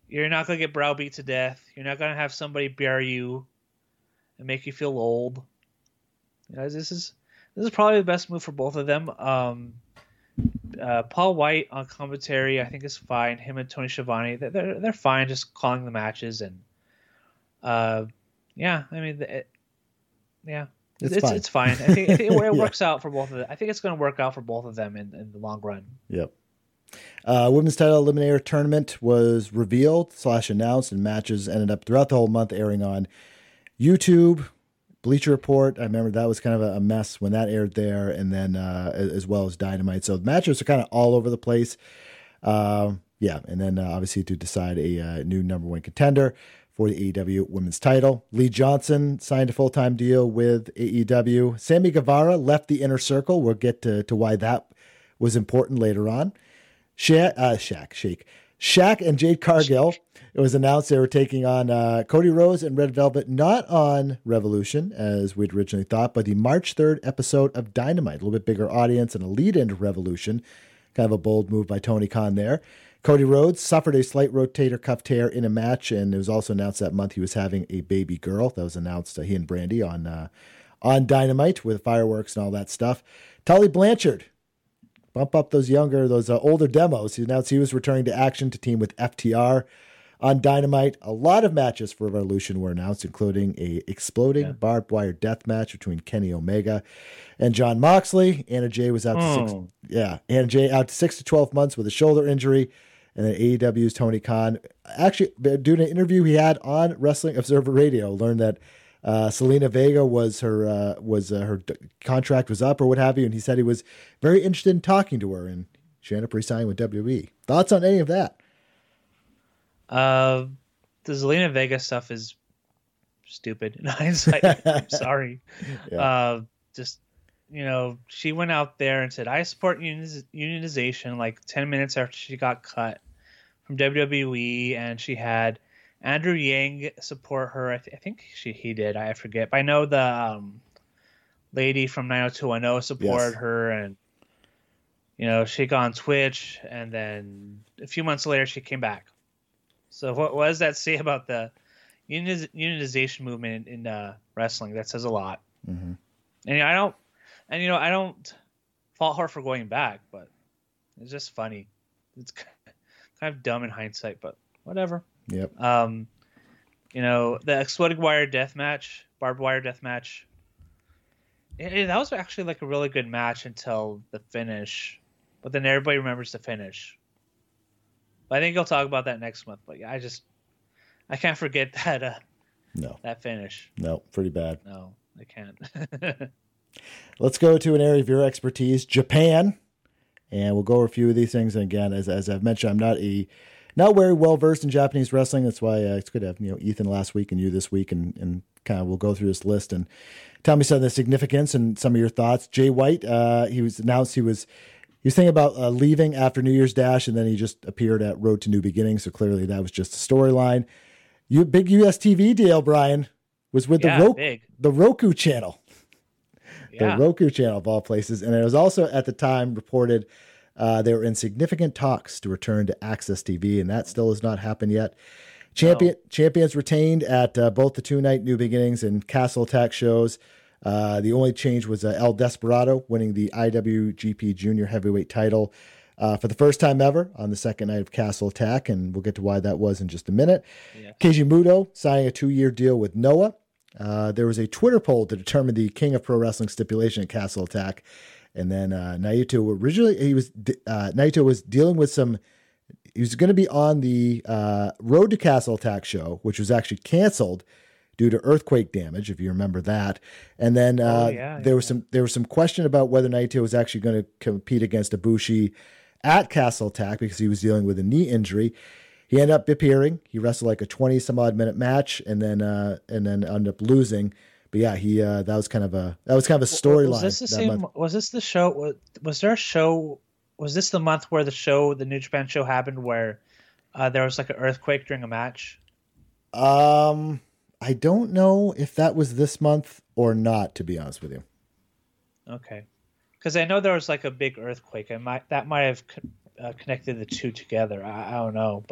Speaker 2: You're not gonna get browbeat to death. You're not gonna have somebody bury you and make you feel old. You know, this is this is probably the best move for both of them. Um, uh, Paul White on commentary, I think, is fine. Him and Tony Schiavone, they're they're, they're fine, just calling the matches and, uh, yeah, I mean, it, yeah,
Speaker 1: It's
Speaker 2: it's
Speaker 1: fine.
Speaker 2: it's fine. I think, I think it, it
Speaker 1: Yeah.
Speaker 2: works out for both of them. I think it's going to work out for both of them in, in the long run.
Speaker 1: Yep. Uh, women's title eliminator tournament was revealed slash announced, and matches ended up throughout the whole month airing on YouTube, Bleacher Report. I remember that was kind of a, a mess when that aired there, and then uh, as well as Dynamite. So the matches are kind of all over the place. Um, yeah, and then uh, obviously to decide a uh, new number one contender for the A E W women's title. Lee Johnson signed a full-time deal with A E W. Sammy Guevara left the Inner Circle. We'll get to, to why that was important later on. Shaq, uh, Shaq, Shake, Shaq and Jade Cargill. It was announced they were taking on uh, Cody Rhodes and Red Velvet, not on Revolution as we'd originally thought, but the March third episode of Dynamite. A little bit bigger audience and a lead into Revolution. Kind of a bold move by Tony Khan there. Cody Rhodes suffered a slight rotator cuff tear in a match, and it was also announced that month he was having a baby girl. That was announced, uh, he and Brandy on uh, on Dynamite with fireworks and all that stuff. Tully Blanchard. Bump up those younger, those uh, older demos. He announced he was returning to action to team with F T R on Dynamite. A lot of matches for Revolution were announced, including a exploding yeah. barbed wire death match between Kenny Omega and John Moxley. Anna Jay was out to
Speaker 2: oh.
Speaker 1: six, yeah, Anna Jay out to six to twelve months with a shoulder injury. And then A E W's Tony Khan, actually doing an interview he had on Wrestling Observer Radio, learned that Uh, Selena Vega was her uh, was uh, her d- contract was up or what have you, and he said he was very interested in talking to her, and she ended up re-signing with W W E. Thoughts on any of that?
Speaker 2: Uh, the Zelina Vega stuff is stupid in hindsight. I'm sorry. Yeah. Uh, just you know, she went out there and said, "I support unioniz- unionization." Like ten minutes after she got cut from W W E, and she had Andrew Yang support her. I, th- I think she he did. I forget. But I know the um, lady from nine oh two one oh supported yes. her, and you know she got on Twitch, and then a few months later she came back. So what, what does that say about the unioniz- unionization movement in, in uh, wrestling? That says a lot.
Speaker 1: Mm-hmm.
Speaker 2: And you know, I don't, and you know I don't fault her for going back, but it's just funny. It's kind of dumb in hindsight, but whatever.
Speaker 1: Yep.
Speaker 2: Um, you know, the exploding wire death match, barbed wire death match. It, it, that was actually like a really good match until the finish, but then everybody remembers the finish. But I think you'll talk about that next month. But yeah, I just I can't forget that. Uh,
Speaker 1: no.
Speaker 2: That finish.
Speaker 1: No, pretty bad.
Speaker 2: No, I can't.
Speaker 1: Let's go to an area of your expertise, Japan, and we'll go over a few of these things. And again, as as I've mentioned, I'm not a Not very well versed in Japanese wrestling. That's why uh, it's good to have you know Ethan last week and you this week, and, and kind of we'll go through this list and tell me some of the significance and some of your thoughts. Jay White, uh, he was announced he was he was thinking about uh, leaving after New Year's Dash, and then he just appeared at Road to New Beginnings. So clearly that was just a storyline. You big U S T V deal, Brian, was with
Speaker 2: yeah,
Speaker 1: the Roku
Speaker 2: big.
Speaker 1: the Roku channel,
Speaker 2: yeah.
Speaker 1: the Roku channel of all places, and it was also at the time reported. Uh, they were in significant talks to return to Access T V, and that still has not happened yet. Champion no. Champions retained at uh, both the two-night New Beginnings and Castle Attack shows. Uh, the only change was uh, El Desperado winning the I W G P Junior Heavyweight title uh, for the first time ever on the second night of Castle Attack, and we'll get to why that was in just a minute.
Speaker 2: Yeah.
Speaker 1: Keiji Muto signing a two-year deal with Noah. Uh, there was a Twitter poll to determine the King of Pro Wrestling stipulation at Castle Attack. And then uh, Naito originally he was uh, Naito was dealing with some. He was going to be on the uh, Road to Castle Attack show, which was actually canceled due to earthquake damage, if you remember that. And then uh,
Speaker 2: oh, yeah,
Speaker 1: there
Speaker 2: yeah.
Speaker 1: was some there was some question about whether Naito was actually going to compete against Ibushi at Castle Attack because he was dealing with a knee injury. He ended up appearing. He wrestled like a twenty some odd minute match, and then uh, and then ended up losing. But yeah, he uh, that was kind of a that was kind of a storyline.
Speaker 2: Was this the same? Month. Was this the show? Was, was there a show? Was this the month where the show, the New Japan show, happened where uh, there was like an earthquake during a match?
Speaker 1: Um, I don't know if that was this month or not. To be honest with you.
Speaker 2: Okay, because I know there was like a big earthquake. I might that might have uh, connected the two together. I, I don't know, but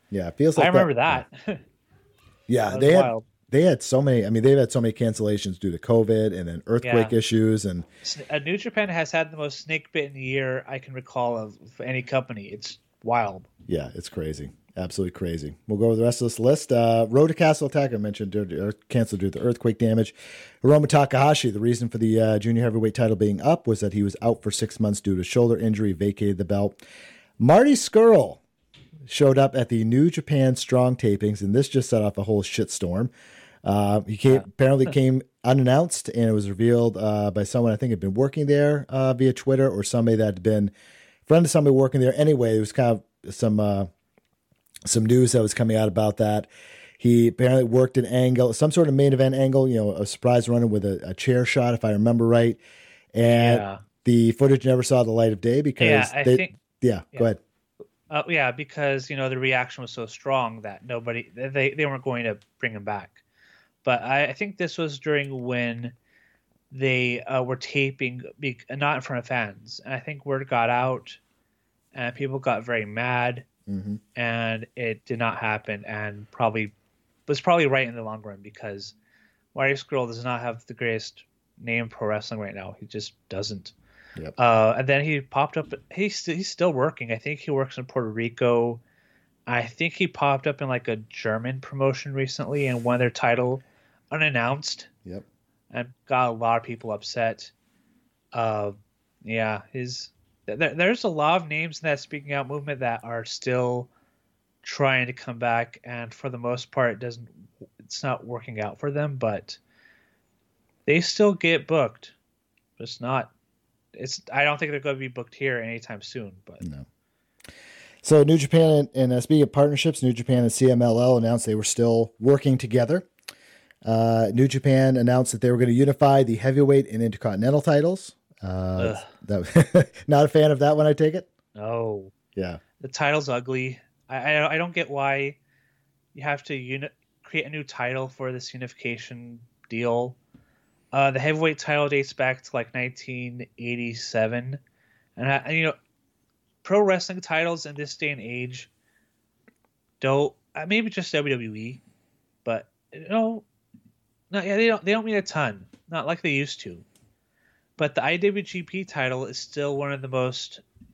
Speaker 1: Yeah, it feels like
Speaker 2: I remember
Speaker 1: that.
Speaker 2: that.
Speaker 1: Yeah,
Speaker 2: That
Speaker 1: they
Speaker 2: was
Speaker 1: had
Speaker 2: wild.
Speaker 1: they had so many. I mean, they've had so many cancellations due to COVID and then earthquake
Speaker 2: Yeah.
Speaker 1: issues, and
Speaker 2: S- uh, New Japan has had the most snake bitten year I can recall of of any company. It's wild.
Speaker 1: yeah, it's crazy, absolutely crazy. We'll go over the rest of this list. Uh, Road to Castle Attack I mentioned due to, earth- canceled due to earthquake damage. Hiromu Takahashi, the reason for the uh, junior heavyweight title being up was that he was out for six months due to shoulder injury, vacated the belt. Marty Skrull showed up at the New Japan Strong tapings, and this just set off a whole shitstorm. Uh, he came,
Speaker 2: Yeah.
Speaker 1: apparently came unannounced, and it was revealed uh, by someone I think had been working there uh, via Twitter, or somebody that had been a friend of somebody working there. Anyway, there was kind of some uh, some news that was coming out about that. He apparently worked an angle, some sort of main event angle, you know, a surprise runner with a, a chair shot, if I remember right. And
Speaker 2: Yeah.
Speaker 1: the footage never saw the light of day because
Speaker 2: Yeah, I
Speaker 1: they,
Speaker 2: think.
Speaker 1: yeah,
Speaker 2: Yeah.
Speaker 1: go ahead.
Speaker 2: Uh, yeah, because you know the reaction was so strong that nobody they they weren't going to bring him back. But I, I think this was during when they uh, were taping, be, not in front of fans. And I think word got out, and people got very mad,
Speaker 1: Mm-hmm.
Speaker 2: and it did not happen. And probably was probably right in the long run because Marty Scurll does not have the greatest name in pro wrestling right now. He just doesn't.
Speaker 1: Yep.
Speaker 2: Uh, and then he popped up. He's st- he's still working. I think he works in Puerto Rico. I think he popped up in like a German promotion recently and won their title unannounced.
Speaker 1: Yep.
Speaker 2: And got a lot of people upset. Uh, yeah, his there, there's a lot of names in that speaking out movement that are still trying to come back, and for the most part, it doesn't. It's not working out for them, but they still get booked. Just not. It's. I don't think they're going to be booked here anytime soon. But
Speaker 1: No. So New Japan and, and uh, speaking of partnerships, New Japan and C M L L announced they were still working together. Uh, New Japan announced that they were going to unify the heavyweight and intercontinental titles. Uh, that, not a fan of that one, I take it.
Speaker 2: no,
Speaker 1: Yeah.
Speaker 2: the title's ugly. I I, I don't get why you have to uni- create a new title for this unification deal. Uh, the heavyweight title dates back to like nineteen eighty-seven, and, I, and you know, pro wrestling titles in this day and age don't. Uh, maybe just W W E, but you know, no, yeah, they don't. They don't mean a ton, not like they used to. But the I W G P title is still one of the most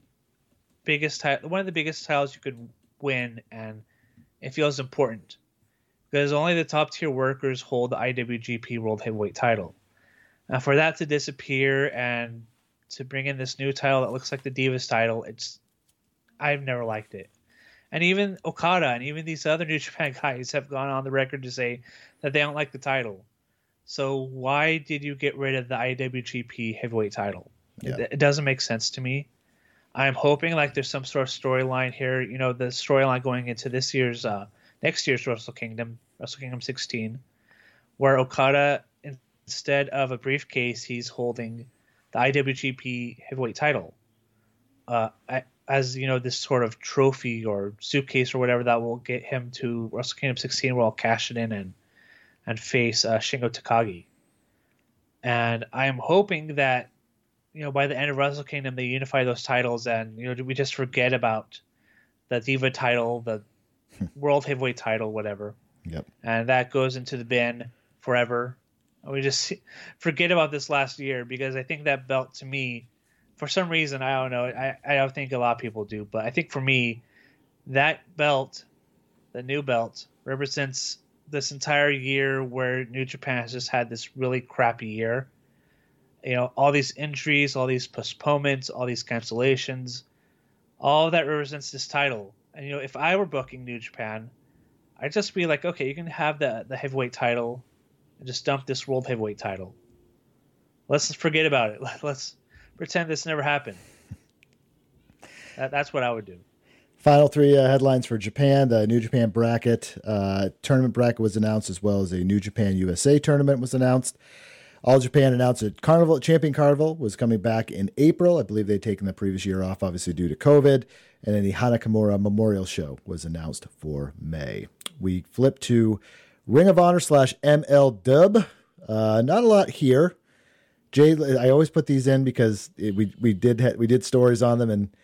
Speaker 2: biggest title, one of the biggest titles you could win, and it feels important because only the top tier workers hold the I W G P World Heavyweight title. Now, for that to disappear and to bring in this new title that looks like the Divas title, it's I've never liked it. And even Okada and even these other New Japan guys have gone on the record to say that they don't like the title. So why did you get rid of the I W G P Heavyweight title?
Speaker 1: Yeah.
Speaker 2: It, it doesn't make sense to me. I'm hoping like there's some sort of storyline here. You know, the storyline going into this year's, uh, next year's Wrestle Kingdom, Wrestle Kingdom sixteen, where Okada, instead of a briefcase, he's holding the I W G P Heavyweight title. Uh, as you know, this sort of trophy or suitcase or whatever that will get him to Wrestle Kingdom sixteen, where I'll cash it in and and face uh, Shingo Takagi. And I'm hoping that, you know, by the end of Wrestle Kingdom, they unify those titles and, you know, we just forget about the Diva title, the World Heavyweight title, whatever.
Speaker 1: Yep.
Speaker 2: And that goes into the bin forever. And we just forget about this last year because I think that belt to me, for some reason, I don't know, I, I don't think a lot of people do, but I think for me, that belt, the new belt, represents this entire year where New Japan has just had this really crappy year. You know, all these injuries, all these postponements, all these cancellations, all of that represents this title. And, you know, if I were booking New Japan, I'd just be like, okay, you can have the, the heavyweight title and just dump this world heavyweight title. Let's forget about it. Let's pretend this never happened. That, that's what I would do.
Speaker 1: Final three uh, headlines for Japan. The New Japan bracket uh, tournament bracket was announced, as well as a New Japan U S A tournament was announced. All Japan announced that Carnival, Champion Carnival was coming back in April. I believe they'd taken the previous year off, obviously due to COVID. And then the Hana Kimura Memorial Show was announced for May. We flip to Ring of Honor slash M L Dub. Uh, not a lot here. Jay, I always put these in because it, we we did ha- we did stories on them, and I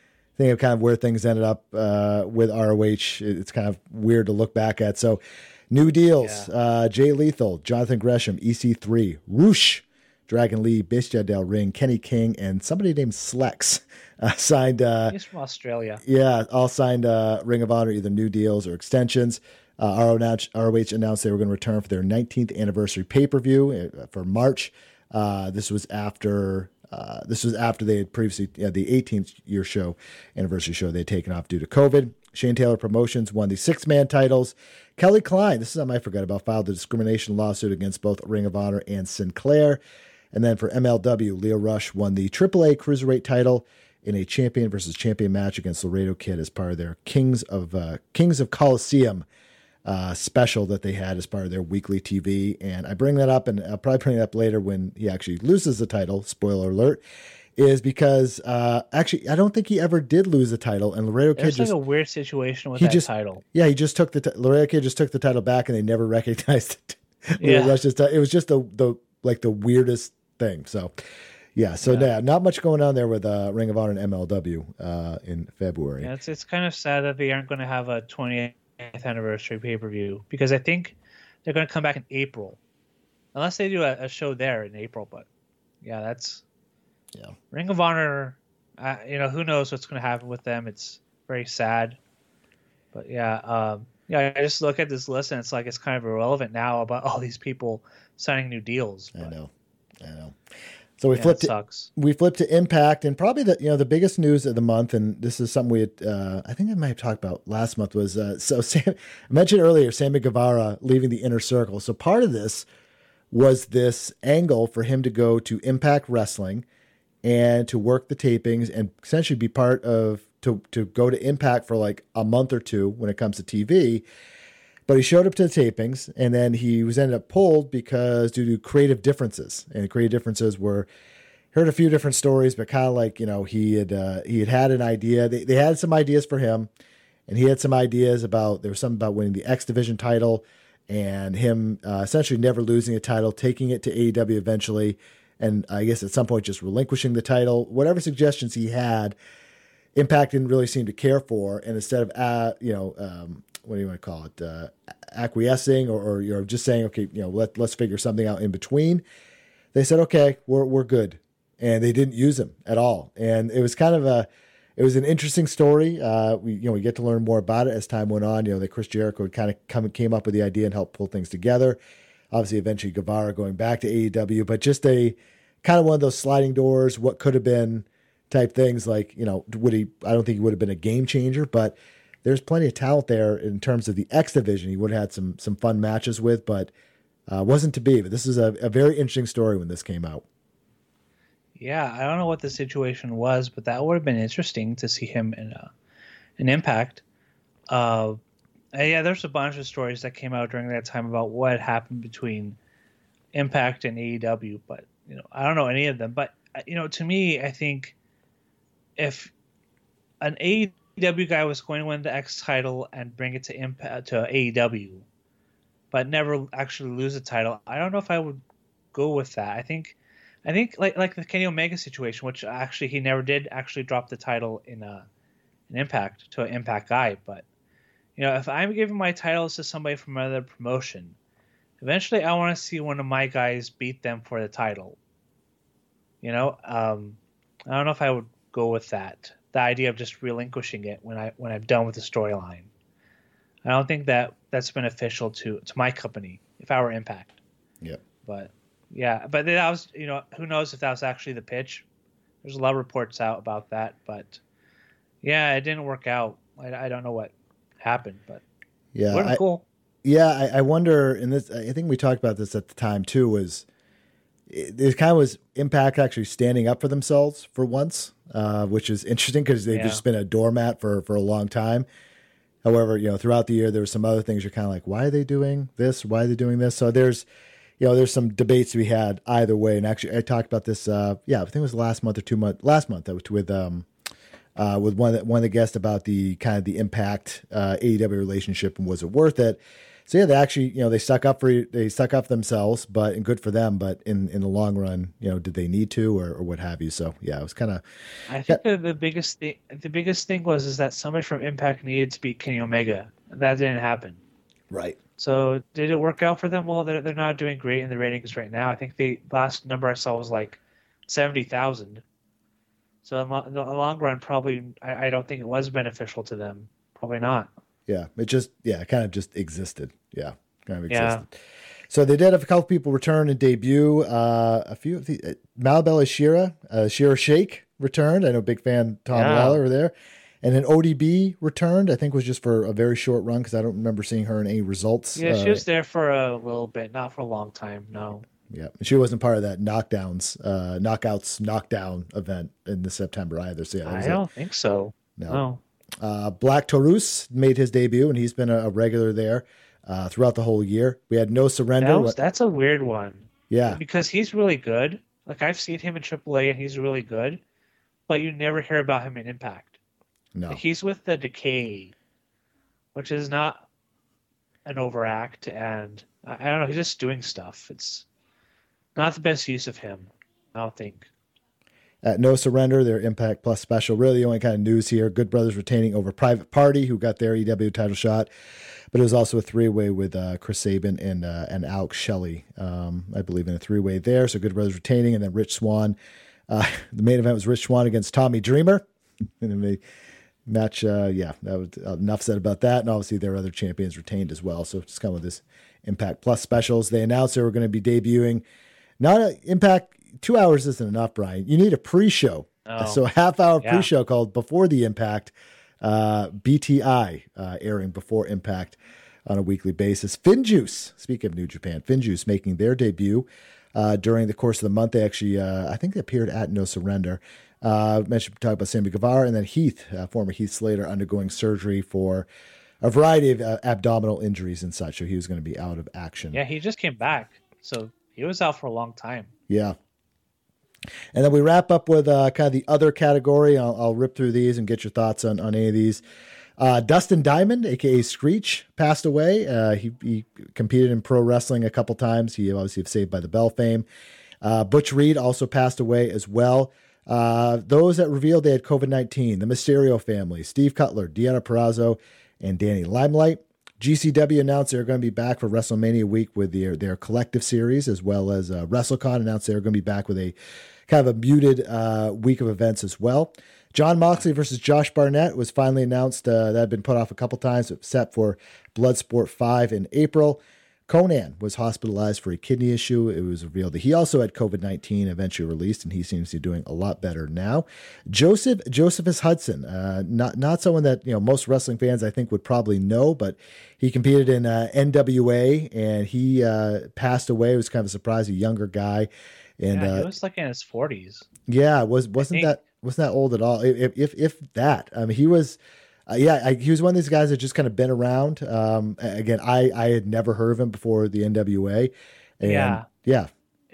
Speaker 1: think of kind of where things ended up uh, with R O H. It's kind of weird to look back at. So new deals, yeah. uh, Jay Lethal, Jonathan Gresham, E C three, Roosh, Dragon Lee, Bestia Del Ring, Kenny King, and somebody named Slex uh, signed. Uh,
Speaker 2: He's from Australia.
Speaker 1: Yeah, all signed uh, Ring of Honor, either new deals or extensions. Uh, R O H announced they were going to return for their nineteenth anniversary pay-per-view for March. Uh, this was after uh, this was after they had previously uh, the eighteenth year show anniversary show they had taken off due to COVID. Shane Taylor Promotions won the six-man titles. Kelly Klein, this is something I forgot about, filed a discrimination lawsuit against both Ring of Honor and Sinclair. And then for M L W, Leo Rush won the triple A Cruiserweight title in a champion versus champion match against Laredo Kid as part of their Kings of uh, Kings of Coliseum uh, special that they had as part of their weekly T V. And I bring that up, and I'll probably bring it up later when he actually loses the title, spoiler alert, is because uh, actually I don't think he ever did lose the title, and Laredo Kid
Speaker 2: There's
Speaker 1: just...
Speaker 2: like a weird situation with
Speaker 1: he
Speaker 2: that
Speaker 1: just,
Speaker 2: title.
Speaker 1: Yeah, he just took the... T- Laredo Kid just took the title back, and they never recognized it.
Speaker 2: Yeah.
Speaker 1: Rush just, it was just the, the like the weirdest thing. So... Yeah, so yeah. yeah, not much going on there with uh, Ring of Honor and M L W uh, in February.
Speaker 2: Yeah, it's it's kind of sad that they aren't going to have a twentieth anniversary pay-per-view, because I think they're going to come back in April, unless they do a, a show there in April. But yeah, that's
Speaker 1: yeah.
Speaker 2: Ring of Honor. Uh, you know, who knows what's going to happen with them? It's very sad. But yeah, um, yeah, I just look at this list and it's like it's kind of irrelevant now about all these people signing new deals. But,
Speaker 1: I know, I know. So we
Speaker 2: yeah,
Speaker 1: flipped.
Speaker 2: To,
Speaker 1: we flipped to Impact, and probably the you know the biggest news of the month, and this is something we had. Uh, I think I might have talked about last month. Was uh, so Sam, I mentioned earlier Sammy Guevara leaving the Inner Circle. So part of this was this angle for him to go to Impact Wrestling and to work the tapings and essentially be part of to to go to Impact for like a month or two when it comes to T V. But he showed up to the tapings, and then he was ended up pulled because due to creative differences. And the creative differences were, heard a few different stories, but kind of like, you know, he had uh, he had had an idea. They they had some ideas for him, and he had some ideas about, there was something about winning the X Division title, and him uh, essentially never losing a title, taking it to A E W eventually, and I guess at some point just relinquishing the title. Whatever suggestions he had, Impact didn't really seem to care for, and instead of, uh, you know, um, what do you want to call it, uh, acquiescing or, or you're just saying, okay, you know, let, let's figure something out in between. They said, okay, we're, we're good. And they didn't use him at all. And it was kind of a, it was an interesting story. Uh, we, you know, we get to learn more about it as time went on, you know, that Chris Jericho had kind of come, came up with the idea and helped pull things together. Obviously, eventually Guevara going back to A E W, but just a kind of one of those sliding doors, what could have been type things like, you know, would he, I don't think he would have been a game changer, but there's plenty of talent there in terms of the X Division. He would have had some some fun matches with, but uh, wasn't to be. But this is a, a very interesting story when this came out.
Speaker 2: Yeah, I don't know what the situation was, but that would have been interesting to see him in a, an Impact. Uh, and yeah, there's a bunch of stories that came out during that time about what happened between Impact and A E W, but you know, I don't know any of them. But you know, to me, I think if an A E W guy was going to win the X title and bring it to Impact to A E W, but never actually lose the title, I don't know if I would go with that. I think, I think like like the Kenny Omega situation, which actually he never did actually drop the title in a an Impact to an Impact guy. But you know, if I'm giving my titles to somebody from another promotion, eventually I want to see one of my guys beat them for the title. You know, um, I don't know if I would go with that. The idea of just relinquishing it when I when I'm done with the storyline. I don't think that that's beneficial to to my company if I were Impact.
Speaker 1: Yeah.
Speaker 2: But yeah, but that was, you know, who knows if that was actually the pitch. There's a lot of reports out about that, but yeah, it didn't work out. I, I don't know what happened, but
Speaker 1: yeah,
Speaker 2: it was cool.
Speaker 1: Yeah, I, I wonder. And this, I think we talked about this at the time too. Was it, it kind of was Impact actually standing up for themselves for once. Uh, which is interesting because they've
Speaker 2: yeah.
Speaker 1: just been a doormat for, for a long time. However, you know, throughout the year, there were some other things you're kind of like, why are they doing this? Why are they doing this? So there's, you know, there's some debates to be had either way. And actually, I talked about this, uh, yeah, I think it was last month or two months, last month I was with, um, uh, with one, one of the guests about the kind of the Impact uh, A E W relationship and was it worth it? So yeah, they actually, you know, they stuck up for they stuck up for themselves, but and good for them. But in, in the long run, you know, did they need to or, or what have you? So yeah, it was kind of.
Speaker 2: I think yeah. the, the biggest thing the biggest thing was is that somebody from Impact needed to beat Kenny Omega. That didn't happen.
Speaker 1: Right.
Speaker 2: So did it work out for them? Well, they're they're not doing great in the ratings right now. I think the last number I saw was like seventy thousand. So in the long run, probably I, I don't think it was beneficial to them. Probably not.
Speaker 1: Yeah, it just yeah, it kind of just existed. Yeah, kind of existed.
Speaker 2: Yeah.
Speaker 1: So they did have a couple people return and debut. Uh, a few of the uh, Malabella Shira, uh, Shira Shake returned. I know big fan Tom
Speaker 2: Yeah.
Speaker 1: Lawler were there, and then O D B returned. I think was just for a very short run because I don't remember seeing her in any results.
Speaker 2: Yeah, she
Speaker 1: uh,
Speaker 2: was there for a little bit, not for a long time. No.
Speaker 1: Yeah, she wasn't part of that knockdowns, uh, knockouts, knockdown event in the September either. So yeah, that was
Speaker 2: I don't
Speaker 1: it.
Speaker 2: think so.
Speaker 1: No.
Speaker 2: No.
Speaker 1: Uh, Black Taurus made his debut, and he's been a, a regular there uh, throughout the whole year. We had No Surrender.
Speaker 2: That was, that's a weird one.
Speaker 1: Yeah,
Speaker 2: Because he's really good. Like, I've seen him in triple A, and he's really good. But you never hear about him in Impact.
Speaker 1: no,
Speaker 2: He's with the Decay, which is not an overact, and I, I don't know. He's just doing stuff. It's not the best use of him, I don't think.
Speaker 1: At No Surrender, their Impact Plus special. Really, the only kind of news here: Good Brothers retaining over Private Party, who got their E W title shot, but it was also a three-way with uh, Chris Sabin and uh, and Alex Shelley, um, I believe, in a three-way there. So Good Brothers retaining, and then Rich Swann. Uh, the main event was Rich Swann against Tommy Dreamer, and then the match. Uh, yeah, that was enough said about that. And obviously, their other champions retained as well. So just kind of with this Impact Plus specials, they announced they were going to be debuting. Not a Impact. Two hours isn't enough, Brian. You need a pre-show.
Speaker 2: Oh.
Speaker 1: So a half-hour
Speaker 2: Yeah.
Speaker 1: pre-show called Before the Impact, uh, B T I, uh, airing before Impact on a weekly basis. FinJuice, speaking of New Japan, FinJuice making their debut uh, during the course of the month. They actually, uh, I think they appeared at No Surrender. Uh, mentioned, talk about Sammy Guevara, and then Heath, uh, former Heath Slater, undergoing surgery for a variety of uh, abdominal injuries and such. So he was going to be out of action.
Speaker 2: Yeah, he just came back. So he was out for a long time.
Speaker 1: Yeah. And then we wrap up with uh, kind of the other category. I'll, I'll rip through these and get your thoughts on, on any of these. Uh, Dustin Diamond, a k a. Screech, passed away. Uh, he, he competed in pro wrestling a couple times. He obviously Saved by the Bell fame. Uh, Butch Reed also passed away as well. Uh, those that revealed they had COVID nineteen, the Mysterio family, Steve Cutler, Deanna Purrazzo, and Danny Limelight. G C W announced they're going to be back for WrestleMania week with their, their collective series, as well as uh, WrestleCon announced they're going to be back with a kind of a muted uh, week of events as well. John Moxley versus Josh Barnett was finally announced. Uh, that had been put off a couple times, set for Bloodsport five in April. Conan was hospitalized for a kidney issue. It was revealed that he also had COVID nineteen, eventually released, and he seems to be doing a lot better now. Joseph Josephus Hudson, uh, not not someone that you know most wrestling fans I think would probably know, but he competed in uh, N W A and he uh, passed away. It was kind of a surprise, a younger guy, and
Speaker 2: yeah, he
Speaker 1: uh,
Speaker 2: was like in his forties.
Speaker 1: yeah, was wasn't that wasn't that old at all? If if if that, I mean, he was. Uh, yeah, I, he was one of these guys that just kind of been around. Um, again, I, I had never heard of him before the N W A. And
Speaker 2: Yeah.
Speaker 1: Yeah.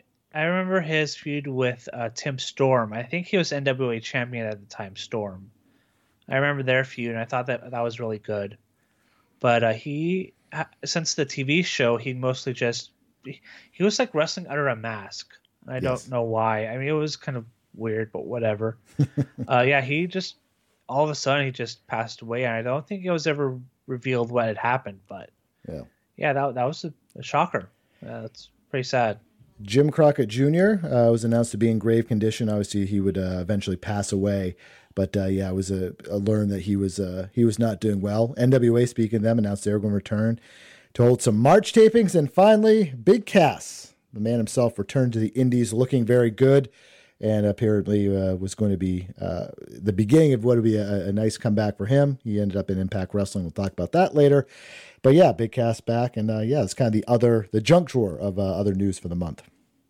Speaker 2: I remember his feud with uh, Tim Storm. I think he was N W A champion at the time, Storm. I remember their feud, and I thought that that was really good. But uh, he, since the T V show, he mostly just, he, he was like wrestling under a mask. I
Speaker 1: Yes.
Speaker 2: don't know why. I mean, it was kind of weird, but whatever. uh, yeah, he just, all of a sudden, he just passed away, and I don't think it was ever revealed what had happened. But
Speaker 1: Yeah.
Speaker 2: yeah, that that was a, a shocker. Uh, that's pretty sad.
Speaker 1: Jim Crockett Junior Uh, was announced to be in grave condition. Obviously, he would uh, eventually pass away. But uh, yeah, it was a, a learn that he was uh, he was not doing well. N W A, speaking of them, announced they were going to return to hold some March tapings. And finally, Big Cass, the man himself, returned to the Indies looking very good. And apparently uh, was going to be uh, the beginning of what would be a, a nice comeback for him. He ended up in Impact Wrestling. We'll talk about that later. But yeah, Big Cass back. And uh, yeah, it's kind of the other, the junk drawer of uh, other news for the month.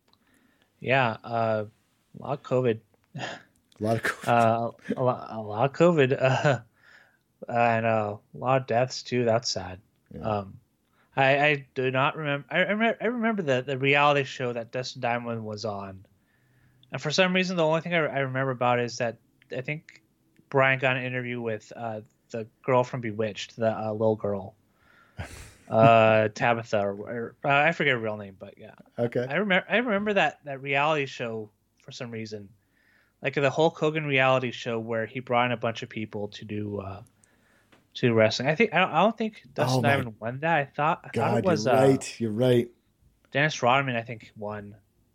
Speaker 2: Yeah, uh, a lot of COVID.
Speaker 1: A lot of COVID.
Speaker 2: Uh, a, lot, a lot of COVID. Uh, and uh, a lot of deaths, too. That's sad.
Speaker 1: Yeah.
Speaker 2: Um, I, I do not remember. I remember, I remember the, the reality show that Dustin Diamond was on. And for some reason, the only thing I, I remember about it is that I think Brian got an interview with uh, the girl from Bewitched, the uh, little girl. uh, Tabitha, or, or uh, I forget her real name, but yeah.
Speaker 1: Okay.
Speaker 2: I remember. I remember that that reality show for some reason, like the Hulk Hogan reality show where he brought in a bunch of people to do uh, to do wrestling. I think I don't, I don't think Dustin
Speaker 1: Oh my
Speaker 2: Diamond won that. I thought I thought
Speaker 1: God,
Speaker 2: it was
Speaker 1: you're
Speaker 2: uh,
Speaker 1: right. You're right.
Speaker 2: Dennis Rodman. I think won.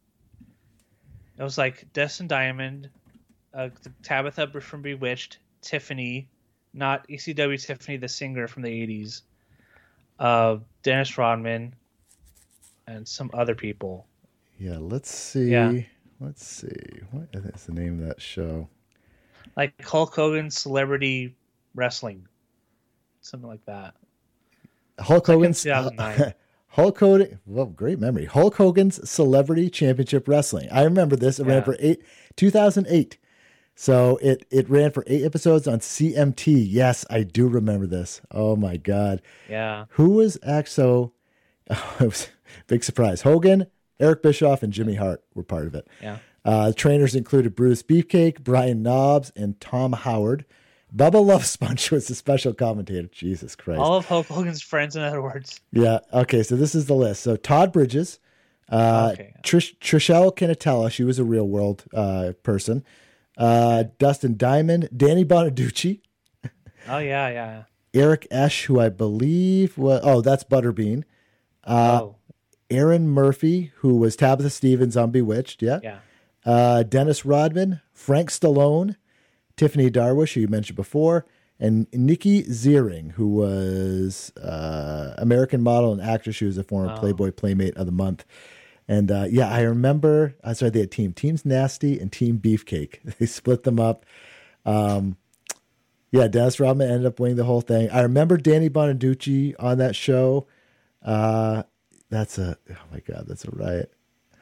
Speaker 2: It was like Dustin Diamond, uh, Tabitha from Bewitched, Tiffany, not E C W Tiffany, the singer from the eighties, uh, Dennis Rodman, and some other people.
Speaker 1: Yeah, let's see.
Speaker 2: Yeah.
Speaker 1: Let's see. What is the name of that show?
Speaker 2: Like Hulk Hogan Celebrity Wrestling. Something like that.
Speaker 1: Hulk Hogan's
Speaker 2: two thousand nine.
Speaker 1: Hulk Hogan. Well, great memory. Hulk Hogan's Celebrity Championship Wrestling. I remember this. It
Speaker 2: Yeah.
Speaker 1: ran for eight, two thousand eight. So it it ran for eight episodes on C M T. Yes, I do remember this. Oh my God.
Speaker 2: Yeah.
Speaker 1: Who was actually so? Oh, it was a big surprise. Hogan, Eric Bischoff, and Jimmy Hart were part of it.
Speaker 2: Yeah.
Speaker 1: Uh, trainers included Bruce Beefcake, Brian Knobs, and Tom Howard. Bubba Love Sponge was the special commentator. Jesus Christ.
Speaker 2: All of Hulk Hogan's friends, in other words.
Speaker 1: Yeah. Okay. So this is the list. So Todd Bridges, uh,
Speaker 2: Okay.
Speaker 1: Trish, Trishelle Canatella. She was a real world uh, person. Uh, Dustin Diamond, Danny Bonaducci,
Speaker 2: Oh yeah, yeah.
Speaker 1: Eric Esch, who I believe was, oh, that's Butterbean. Uh,
Speaker 2: oh,
Speaker 1: Aaron Murphy, who was Tabitha Stevens on Bewitched. Yeah.
Speaker 2: yeah.
Speaker 1: Uh, Dennis Rodman, Frank Stallone, Tiffany Darwish, who you mentioned before, and Nikki Ziering, who was uh, American model and actress. She was a former
Speaker 2: Oh.
Speaker 1: Playboy Playmate of the Month. And uh, yeah, I remember, I sorry, they had team, Teams Nasty and Team Beefcake. They split them up. Um, yeah, Dennis Rodman ended up winning the whole thing. I remember Danny Bonaducci on that show. Uh, that's a, oh my God, that's a riot.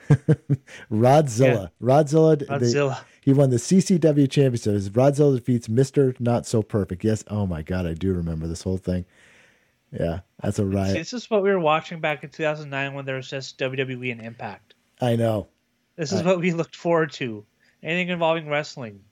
Speaker 1: Rodzilla. Rodzilla. they-
Speaker 2: Godzilla.
Speaker 1: he won the C C W championship. Rodzilla defeats Mister Not So Perfect. Yes. Oh my God, I do remember this whole thing. Yeah, that's a
Speaker 2: See,
Speaker 1: riot.
Speaker 2: this is what we were watching back in two thousand nine when there was just W W E and Impact.
Speaker 1: I know.
Speaker 2: This is
Speaker 1: I-
Speaker 2: what we looked forward to. Anything involving wrestling.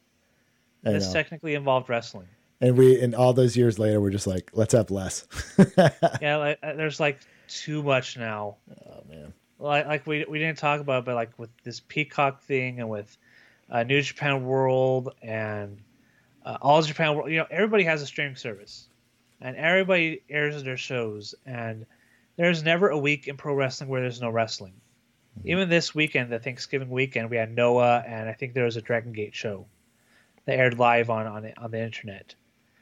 Speaker 1: I
Speaker 2: This
Speaker 1: know.
Speaker 2: technically involved wrestling.
Speaker 1: And we, and all those years later, we're just like, let's have less.
Speaker 2: Yeah, like, uh, there's like too much now.
Speaker 1: Oh man.
Speaker 2: Like, like we we didn't talk about, it, but like with this Peacock thing and with uh, New Japan World and uh, All Japan World, you know, everybody has a streaming service, and everybody airs their shows, and there's never a week in pro wrestling where there's no wrestling. Even this weekend, the Thanksgiving weekend, we had Noah, and I think there was a Dragon Gate show that aired live on on, on the internet.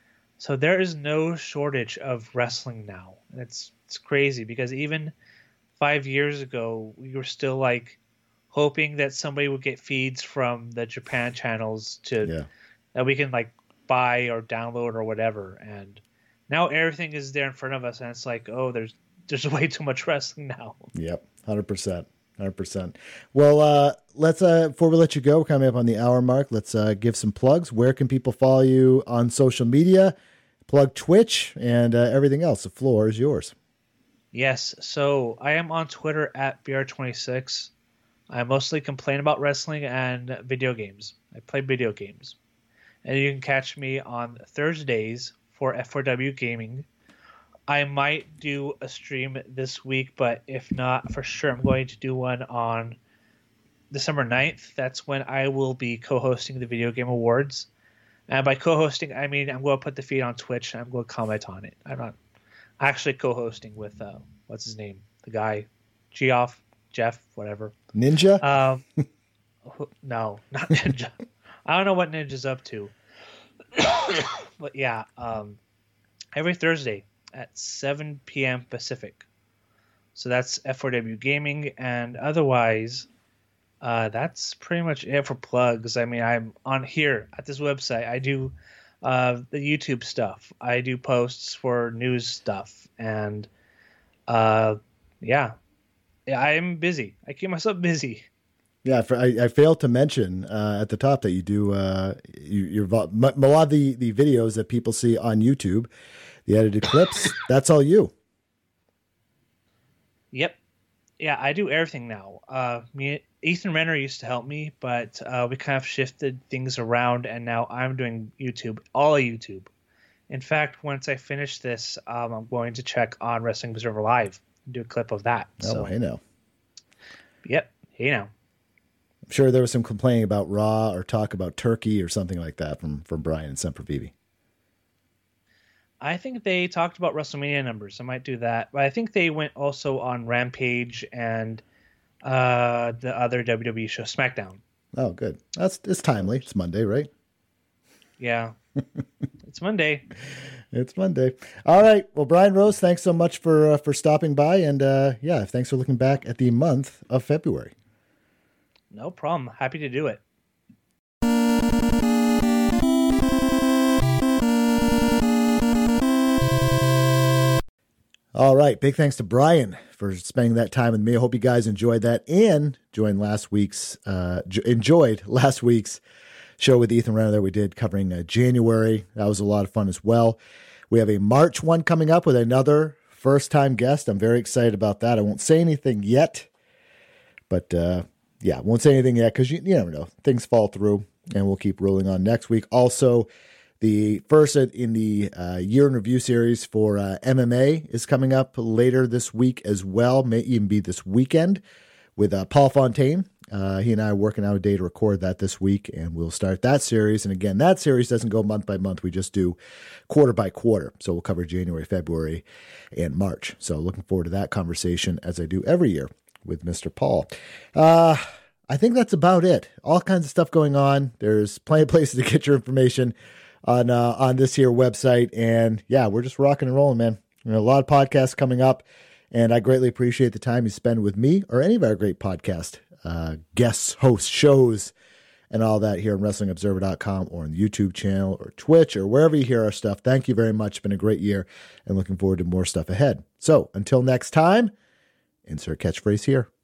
Speaker 2: So there is no shortage of wrestling now, and it's it's crazy because even five years ago, we were still like hoping that somebody would get feeds from the Japan channels to
Speaker 1: Yeah.
Speaker 2: that we can like buy or download or whatever. And now everything is there in front of us, and it's like, oh, there's there's way too much wrestling now.
Speaker 1: Yep. Hundred percent. Hundred percent. Well, uh, let's uh, before we let you go, we're coming up on the hour mark. Let's uh, give some plugs. Where can people follow you on social media? Plug Twitch and uh, everything else. The floor is yours.
Speaker 2: Yes, so I am on Twitter at B R twenty-six. I mostly complain about wrestling and video games. I play video games. And you can catch me on Thursdays for F four W Gaming. I might do a stream this week, but if not, for sure I'm going to do one on December ninth. That's when I will be co-hosting the Video Game Awards. And by co-hosting, I mean I'm going to put the feed on Twitch and I'm going to comment on it. I'm not actually co-hosting with, uh, what's his name? The guy, Geoff, Jeff, whatever.
Speaker 1: Ninja?
Speaker 2: Um, who- no, not Ninja. I don't know what Ninja's up to. But yeah, um, every Thursday at seven p.m. Pacific. So that's F four W Gaming. And otherwise, uh, that's pretty much it for plugs. I mean, I'm on here at this website. I do uh, the YouTube stuff. I do posts for news stuff. And uh, yeah, yeah, I'm busy. I keep myself busy.
Speaker 1: Yeah, for, I, I failed to mention uh, at the top that you do uh, you, you're vo- m- a lot of the, the videos that people see on YouTube, the edited clips. That's all you.
Speaker 2: Yep. Yeah, I do everything now. Uh, me, Ethan Renner used to help me, but uh, we kind of shifted things around, and now I'm doing YouTube, all of YouTube. In fact, once I finish this, um, I'm going to check on Wrestling Observer Live and do a clip of that.
Speaker 1: Oh,
Speaker 2: so,
Speaker 1: hey now.
Speaker 2: Yep, hey now.
Speaker 1: I'm sure there was some complaining about Raw or talk about Turkey or something like that from, from Brian and Sempervive.
Speaker 2: I think they talked about WrestleMania numbers. I might do that. But I think they went also on Rampage and uh, the other W W E show, SmackDown.
Speaker 1: Oh, good. That's it's timely. It's Monday, right?
Speaker 2: Yeah. It's Monday.
Speaker 1: It's Monday. All right. Well, Brian Rose, thanks so much for uh, for stopping by. And uh, yeah, thanks for looking back at the month of February.
Speaker 2: No problem. Happy to do it.
Speaker 1: All right. Big thanks to Brian for spending that time with me. I hope you guys enjoyed that and joined last week's uh, j- enjoyed last week's show with Ethan Renner that we did covering uh, January. That was a lot of fun as well. We have a March one coming up with another first-time guest. I'm very excited about that. I won't say anything yet, but uh, yeah, won't say anything yet because you, you never know. Things fall through, and we'll keep rolling on next week. Also, the first in the uh, year in review series for uh, M M A is coming up later this week as well, may even be this weekend with uh, Paul Fontaine. Uh, he and I are working out a day to record that this week, and we'll start that series. And again, that series doesn't go month by month. We just do quarter by quarter. So we'll cover January, February, and March. So looking forward to that conversation as I do every year with Mister Paul. Uh, I think that's about it. All kinds of stuff going on. There's plenty of places to get your information on uh, on this here website. And yeah, we're just rocking and rolling, man. You know, a lot of podcasts coming up, and I greatly appreciate the time you spend with me or any of our great podcast uh, guests, hosts, shows, and all that here on Wrestling Observer dot com or on the YouTube channel or Twitch or wherever you hear our stuff. Thank you very much. It's been a great year and looking forward to more stuff ahead. So until next time, insert catchphrase here.